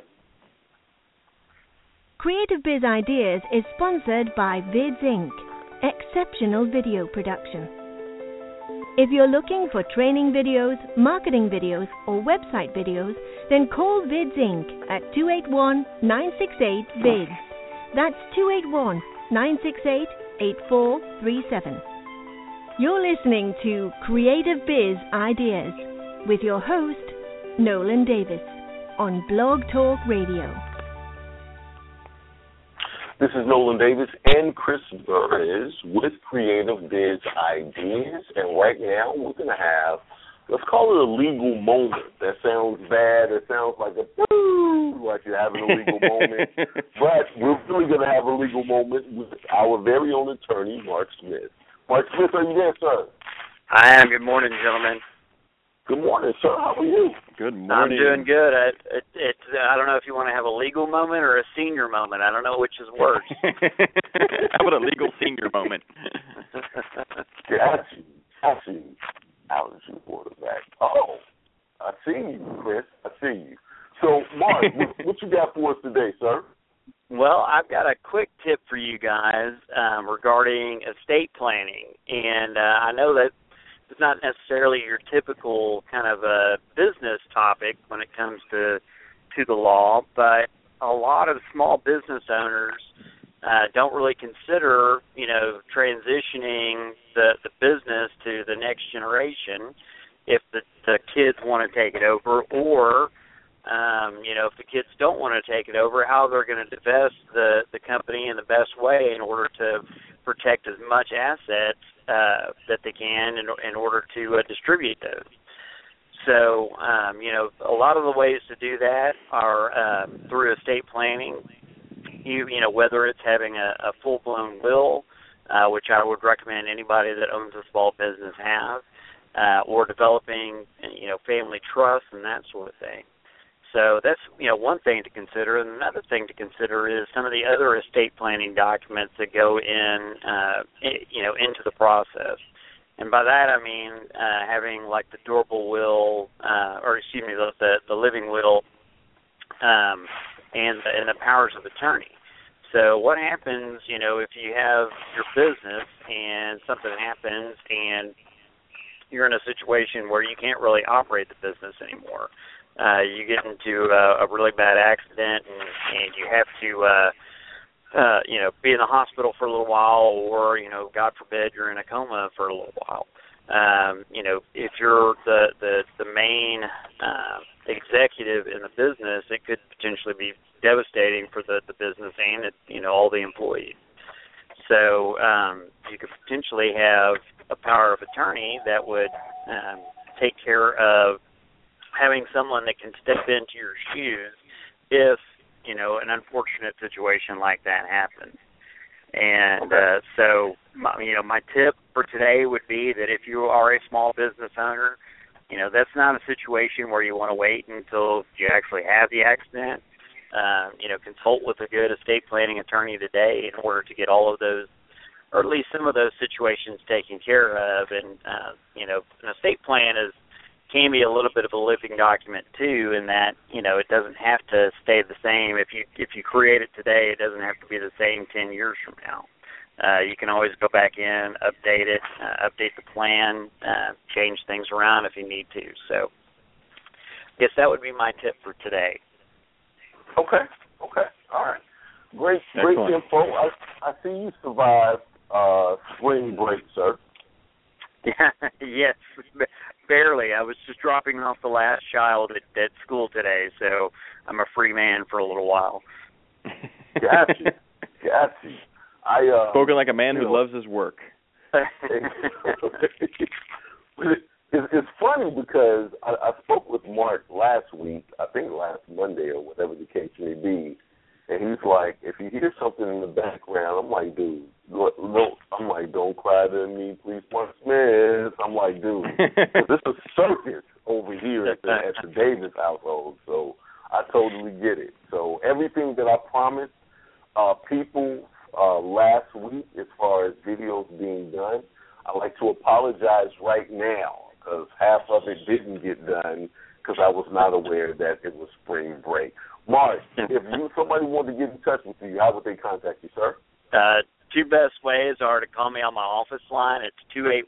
Creative Biz Ideas is sponsored by Vids Inc., exceptional video production. If you're looking for training videos, marketing videos, or website videos, then call Vids Inc. at 281-968-VIDS. That's 281-968-8437. You're listening to Creative Biz Ideas with your host, Nolan Davis, on Blog Talk Radio. This is Nolan Davis and Chris Burns with Creative Biz Ideas, and right now we're going to have, let's call it a legal moment. That sounds bad. It sounds like like you're having a legal moment. But we're really going to have a legal moment with our very own attorney, Mark Smith. Mark Smith, are you there, sir? I am. Good morning, gentlemen. Good morning, sir. How are you? Good morning. I'm doing good. I don't know if you want to have a legal moment or a senior moment. I don't know which is worse. How about a legal senior moment? Got you. Allergy quarterback. Oh, I see you, Chris. I see you. So, Mark, what you got for us today, sir? Well, I've got a quick tip for you guys regarding estate planning. And I know that it's not necessarily your typical kind of a business topic when it comes to the law, but a lot of small business owners don't really consider, transitioning the business to the next generation if the kids want to take it over, or if the kids don't want to take it over, how they're going to divest the company in the best way in order to protect as much assets that they can in order to distribute those. So, a lot of the ways to do that are through estate planning. Whether it's having a full-blown will, which I would recommend anybody that owns a small business have, or developing, family trust and that sort of thing. So that's, one thing to consider. And another thing to consider is some of the other estate planning documents that go into the process. And by that I mean having like the durable will, the living will, and the powers of attorney. So what happens, if you have your business and something happens and you're in a situation where you can't really operate the business anymore. You get into a really bad accident and you have to, be in the hospital for a little while, or, God forbid, you're in a coma for a little while. If you're the main executive in the business, it could potentially be devastating for the business and, all the employees. So you could potentially have a power of attorney that would take care of having someone that can step into your shoes if, an unfortunate situation like that happens. And so, my tip for today would be that if you are a small business owner, that's not a situation where you want to wait until you actually have the accident. Consult with a good estate planning attorney today in order to get all of those, or at least some of those situations taken care of. And, an estate plan can be a little bit of a living document too, in that it doesn't have to stay the same. If you create it today, it doesn't have to be the same 10 years from now. You can always go back in, update it, update the plan, change things around if you need to. So I guess that would be my tip for today. Okay, all right, great info. I see you survived spring break, sir. Yes, barely. I was just dropping off the last child at school today, so I'm a free man for a little while. Got you. Spoken like a man who loves his work. It's funny because I spoke with Mark last week, I think last Monday or whatever the case may be, and he's like, if you hear something in the background, I'm like, dude, no, I'm like, don't cry to me, please, Mark Smith. I'm like, dude, this is circus over here at the Davis household, so I totally get it. So everything that I promised people last week as far as videos being done, I'd like to apologize right now because half of it didn't get done because I was not aware that it was spring break. Mark, if somebody wanted to get in touch with you, how would they contact you, sir? Two best ways are to call me on my office line. It's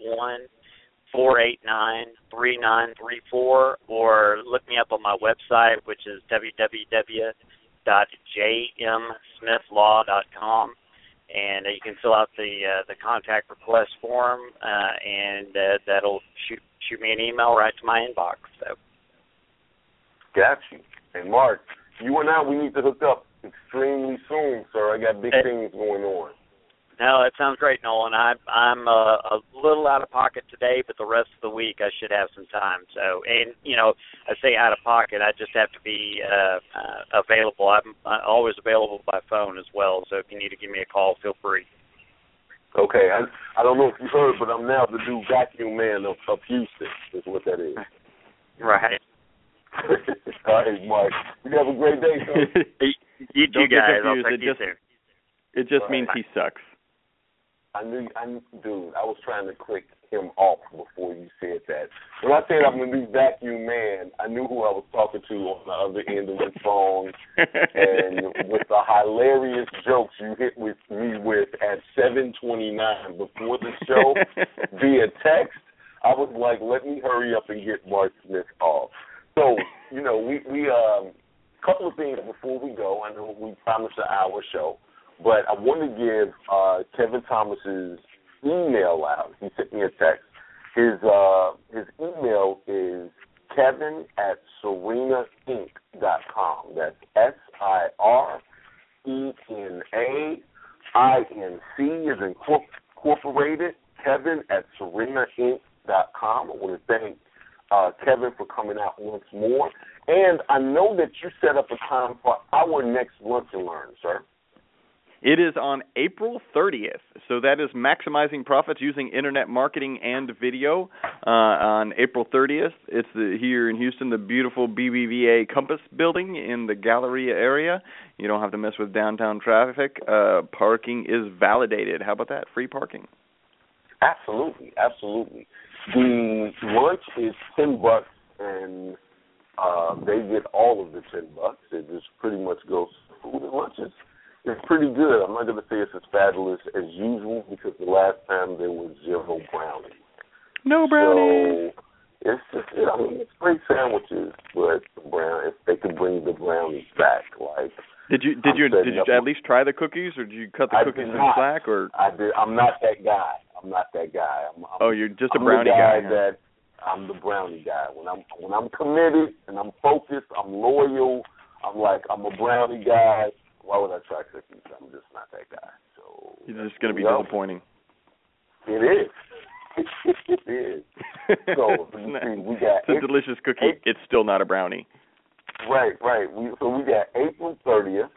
281-489-3934, or look me up on my website, which is www.jmsmithlaw.com. and you can fill out the contact request form, and that'll shoot me an email right to my inbox. So. Got you. And Mark, you and I, we need to hook up extremely soon, sir. I got big things going on. No, that sounds great, Nolan. I'm a little out of pocket today, but the rest of the week I should have some time. So, and I say out of pocket, I just have to be available. I'm always available by phone as well. So if you need to give me a call, feel free. Okay, I don't know if you heard, but I'm now the new vacuum man of Houston. Is what that is. Right. All right, Mark. You have a great day, sir. You too, guys. I'll talk to you soon. It just means he sucks. Dude, I was trying to click him off before you said that. When I said I'm the new vacuum man, I knew who I was talking to on the other end of the phone. And with the hilarious jokes you hit with me with at 7:29 before the show via text, I was like, let me hurry up and get Mark Smith off. So, we couple of things before we go. I know we promised an hour show. But I want to give Kevin Thomas's email out. He sent me a text. His email is kevin@serenainc.com. That's SIRENAINC as incorporated. Kevin@serenainc.com. I want to thank Kevin for coming out once more. And I know that you set up a time for our next Lunch and Learn, sir. It is on April 30th, so that is Maximizing Profits Using Internet Marketing and Video on April 30th. It's here in Houston, the beautiful BBVA Compass building in the Galleria area. You don't have to mess with downtown traffic. Parking is validated. How about that? Free parking. Absolutely, absolutely. The lunch is $10, and they get all of the $10. It just pretty much goes to food and lunches. It's pretty good. I'm not going to say it's as fabulous as usual because the last time there was 0 brownies. No brownies. So it's just, it's great sandwiches, but if they could bring the brownies back, like. Did you at least try the cookies, or did you cut the cookies in slack, or? I did. I'm not that guy. You're just a brownie guy. I'm the brownie guy. When I'm committed and I'm focused, I'm loyal. I'm a brownie guy. Why would I try cookies? I'm just not that guy. So you're just going to be disappointing. It is. It is. So we got it's a delicious cookie. It's still not a brownie. Right. We got April 30th.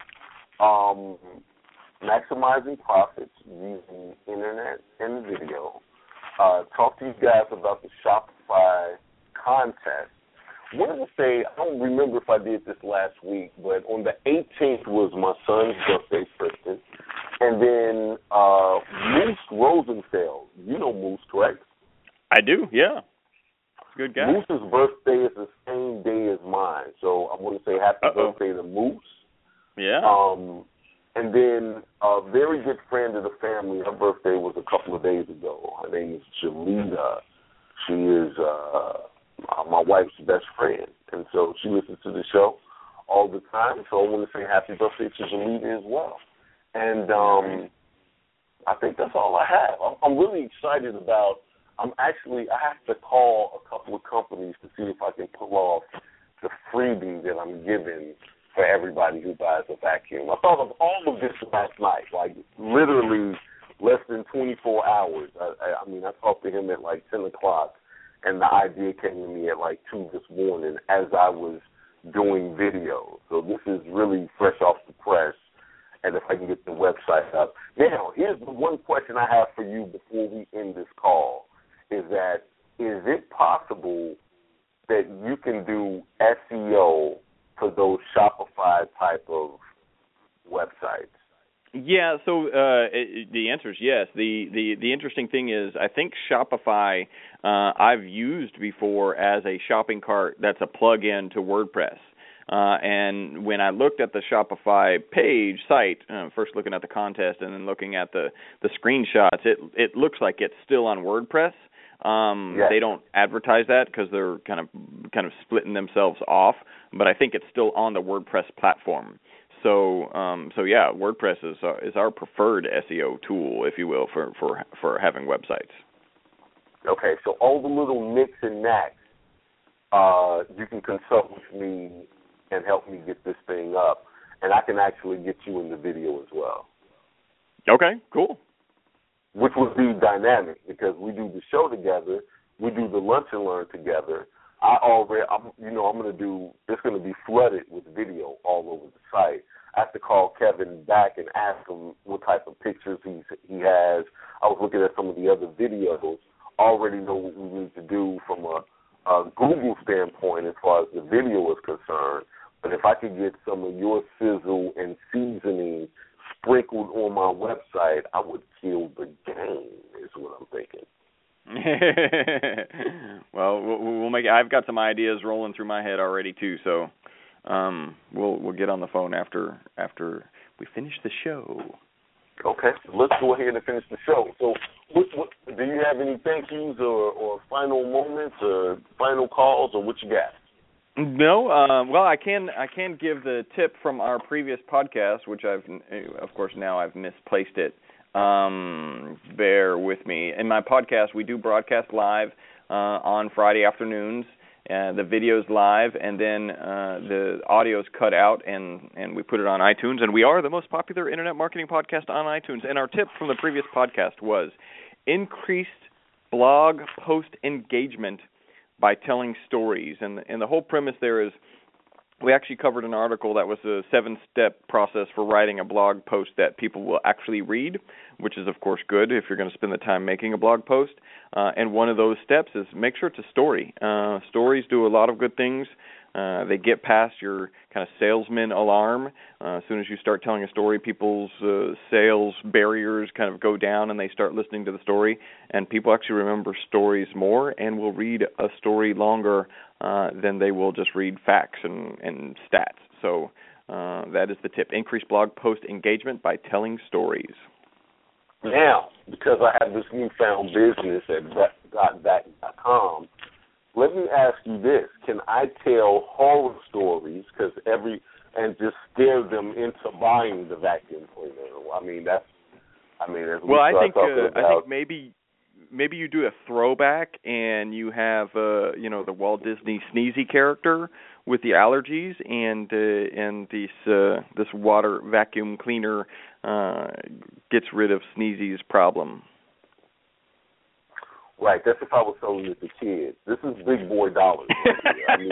Maximizing profits using internet and video. Talk to you guys about the Shopify contest. I wanted to say, I don't remember if I did this last week, but on the 18th was my son's birthday, Tristan. And then Moose Rosenfeld. You know Moose, correct? I do, yeah. Good guy. Moose's birthday is the same day as mine. So I want to say happy birthday to Moose. Yeah. And then a very good friend of the family, her birthday was a couple of days ago. Her name is Jalita. She is my wife's best friend. And so she listens to the show all the time. So I want to say happy birthday to Jalita as well. And I think that's all I have. I'm really excited about, I have to call a couple of companies to see if I can pull off the freebie that I'm giving for everybody who buys a vacuum. I thought of all of this last night, like literally less than 24 hours. I talked to him at like 10 o'clock, and the idea came to me at like 2 this morning as I was doing video. So this is really fresh off the press, and if I can get the website up. Now, here's the one question I have for you before we end this call, is it possible that you can do SEO for those Shopify type of websites? Yeah, so the answer is yes. The interesting thing is I think Shopify I've used before as a shopping cart that's a plug-in to WordPress. And when I looked at the Shopify site, first looking at the contest and then looking at the screenshots, it looks like it's still on WordPress. Yes. They don't advertise that because they're kind of splitting themselves off, but I think it's still on the WordPress platform. So yeah, WordPress is our preferred SEO tool, if you will, for having websites. Okay, so all the little nicks and knacks, you can consult with me and help me get this thing up, and I can actually get you in the video as well. Okay, cool. Which would be dynamic because we do the show together, we do the lunch and learn together. It's going to be flooded with video all over the site. I have to call Kevin back and ask him what type of pictures he has. I was looking at some of the other videos. Already know what we need to do from a Google standpoint as far as the video is concerned. But if I could get some of your sizzle and seasoning sprinkled on my website, I would kill the game, is what I'm thinking. Well, we'll make. I've got some ideas rolling through my head already too. So we'll get on the phone after we finish the show. Okay, let's go ahead and finish the show. So, what do you have any thank yous or final moments or final calls or what you got? No, well, I can give the tip from our previous podcast, which I've misplaced it. Bear with me. In my podcast, we do broadcast live on Friday afternoons, and the video's live, and then the audio's cut out, and we put it on iTunes, and we are the most popular internet marketing podcast on iTunes. And our tip from the previous podcast was increased blog post engagement by telling stories. And the whole premise there is we actually covered an article that was a 7-step process for writing a blog post that people will actually read, which is, of course, good if you're going to spend the time making a blog post. And one of those steps is make sure it's a story. Stories do a lot of good things. They get past your kind of salesman alarm. As soon as you start telling a story, people's sales barriers kind of go down and they start listening to the story. And people actually remember stories more and will read a story longer than they will just read facts and stats. So that is the tip. Increase blog post engagement by telling stories. Now, because I have this newfound business at .com, let me ask you this. Can I tell horror stories and just scare them into buying the vacuum cleaner? I think maybe you do a throwback and you have the Walt Disney Sneezy character with the allergies and this water vacuum cleaner gets rid of Sneezy's problem. Right, that's if I was selling it to kids. This is big boy dollars. I'm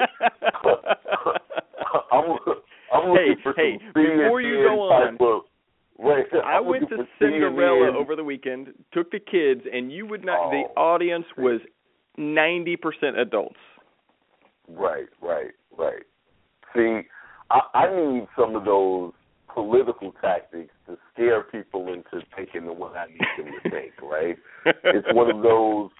looking for some before you go on, I went to Cinderella CNN. over the weekend, took the kids, and you would not. The audience was 90% adults. Right. See, I need some of those political tactics to scare people into taking the one I need them to take, right? It's one of those,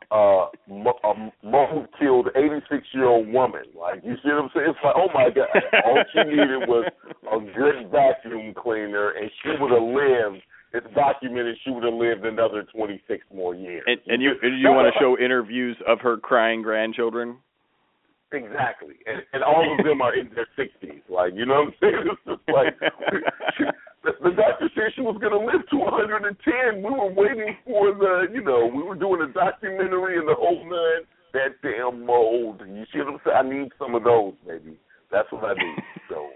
mom killed 86-year-old woman. Like, you see what I'm saying? It's like, oh, my God. All she needed was a good vacuum cleaner, and she would have lived. It's documented she would have lived another 26 more years. And you want to show interviews of her crying grandchildren? Exactly. And all of them are in their 60s. Like, you know what I'm saying? It's just like, the doctor said she was going to live to 110. We were waiting for we were doing a documentary and the whole nine. That damn mold. You see what I'm saying? I need some of those, baby. That's what I need. So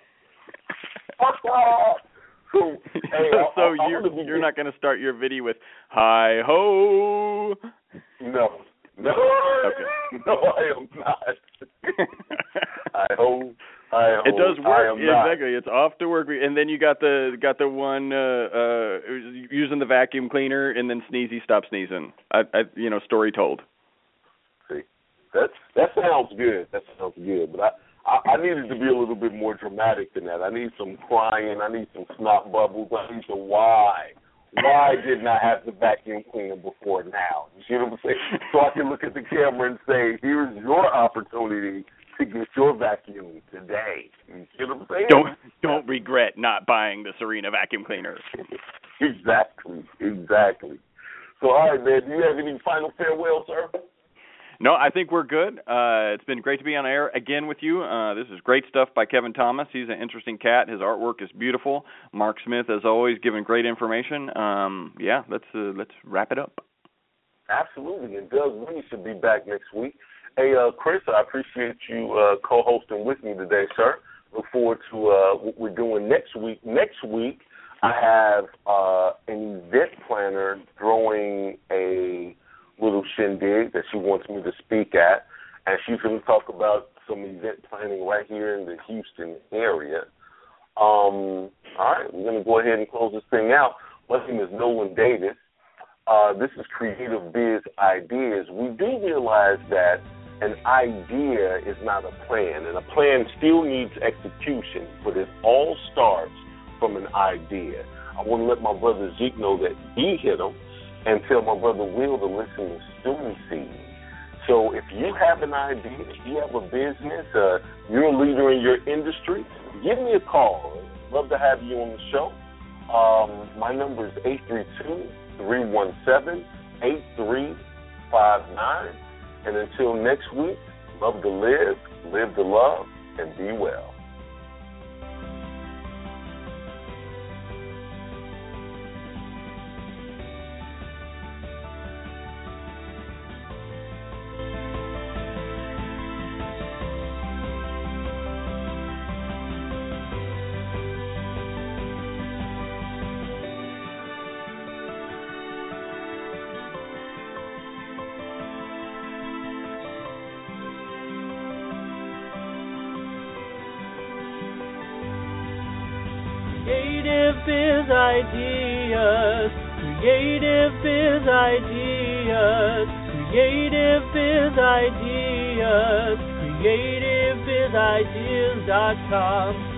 you're not going to start your video with "Hi ho." No. Okay. No, I am not. I hope. It does work. Exactly. It's off to work. And then you got the one using the vacuum cleaner, and then Sneezy stopped sneezing. Story told. See, that sounds good. But I needed to be a little bit more dramatic than that. I need some crying. I need some snot bubbles. I need some why. Why didn't I have the vacuum cleaner before now? You see what I'm saying? So I can look at the camera and say, here's your opportunity to get your vacuum today. You see what I'm saying? Don't regret not buying the Serena vacuum cleaner. Exactly. So, all right, man, do you have any final farewell, sir? No, I think we're good. It's been great to be on air again with you. This is great stuff by Kevin Thomas. He's an interesting cat. His artwork is beautiful. Mark Smith, as always, giving great information. Let's wrap it up. Absolutely, and Doug Winnie should be back next week. Hey, Chris, I appreciate you co-hosting with me today, sir. Look forward to what we're doing next week. Next week, I have an event planner throwing a little shindig that she wants me to speak at, and she's going to talk about some event planning right here in the Houston area. All right, we're going to go ahead and close this thing out. My name is Nolan Davis. This is Creative Biz Ideas. We do realize that an idea is not a plan, and a plan still needs execution, but it all starts from an idea. I want to let my brother Zeke know that he hit him, and tell my brother Will to listen to Student Seed. So if you have an idea, if you have a business, you're a leader in your industry, give me a call. I'd love to have you on the show. My number is 832-317-8359. And until next week, love to live to love, and be well. Creative Biz Ideas, Creative Biz Ideas, Creative Biz Ideas, CreativeBizIdeas.com.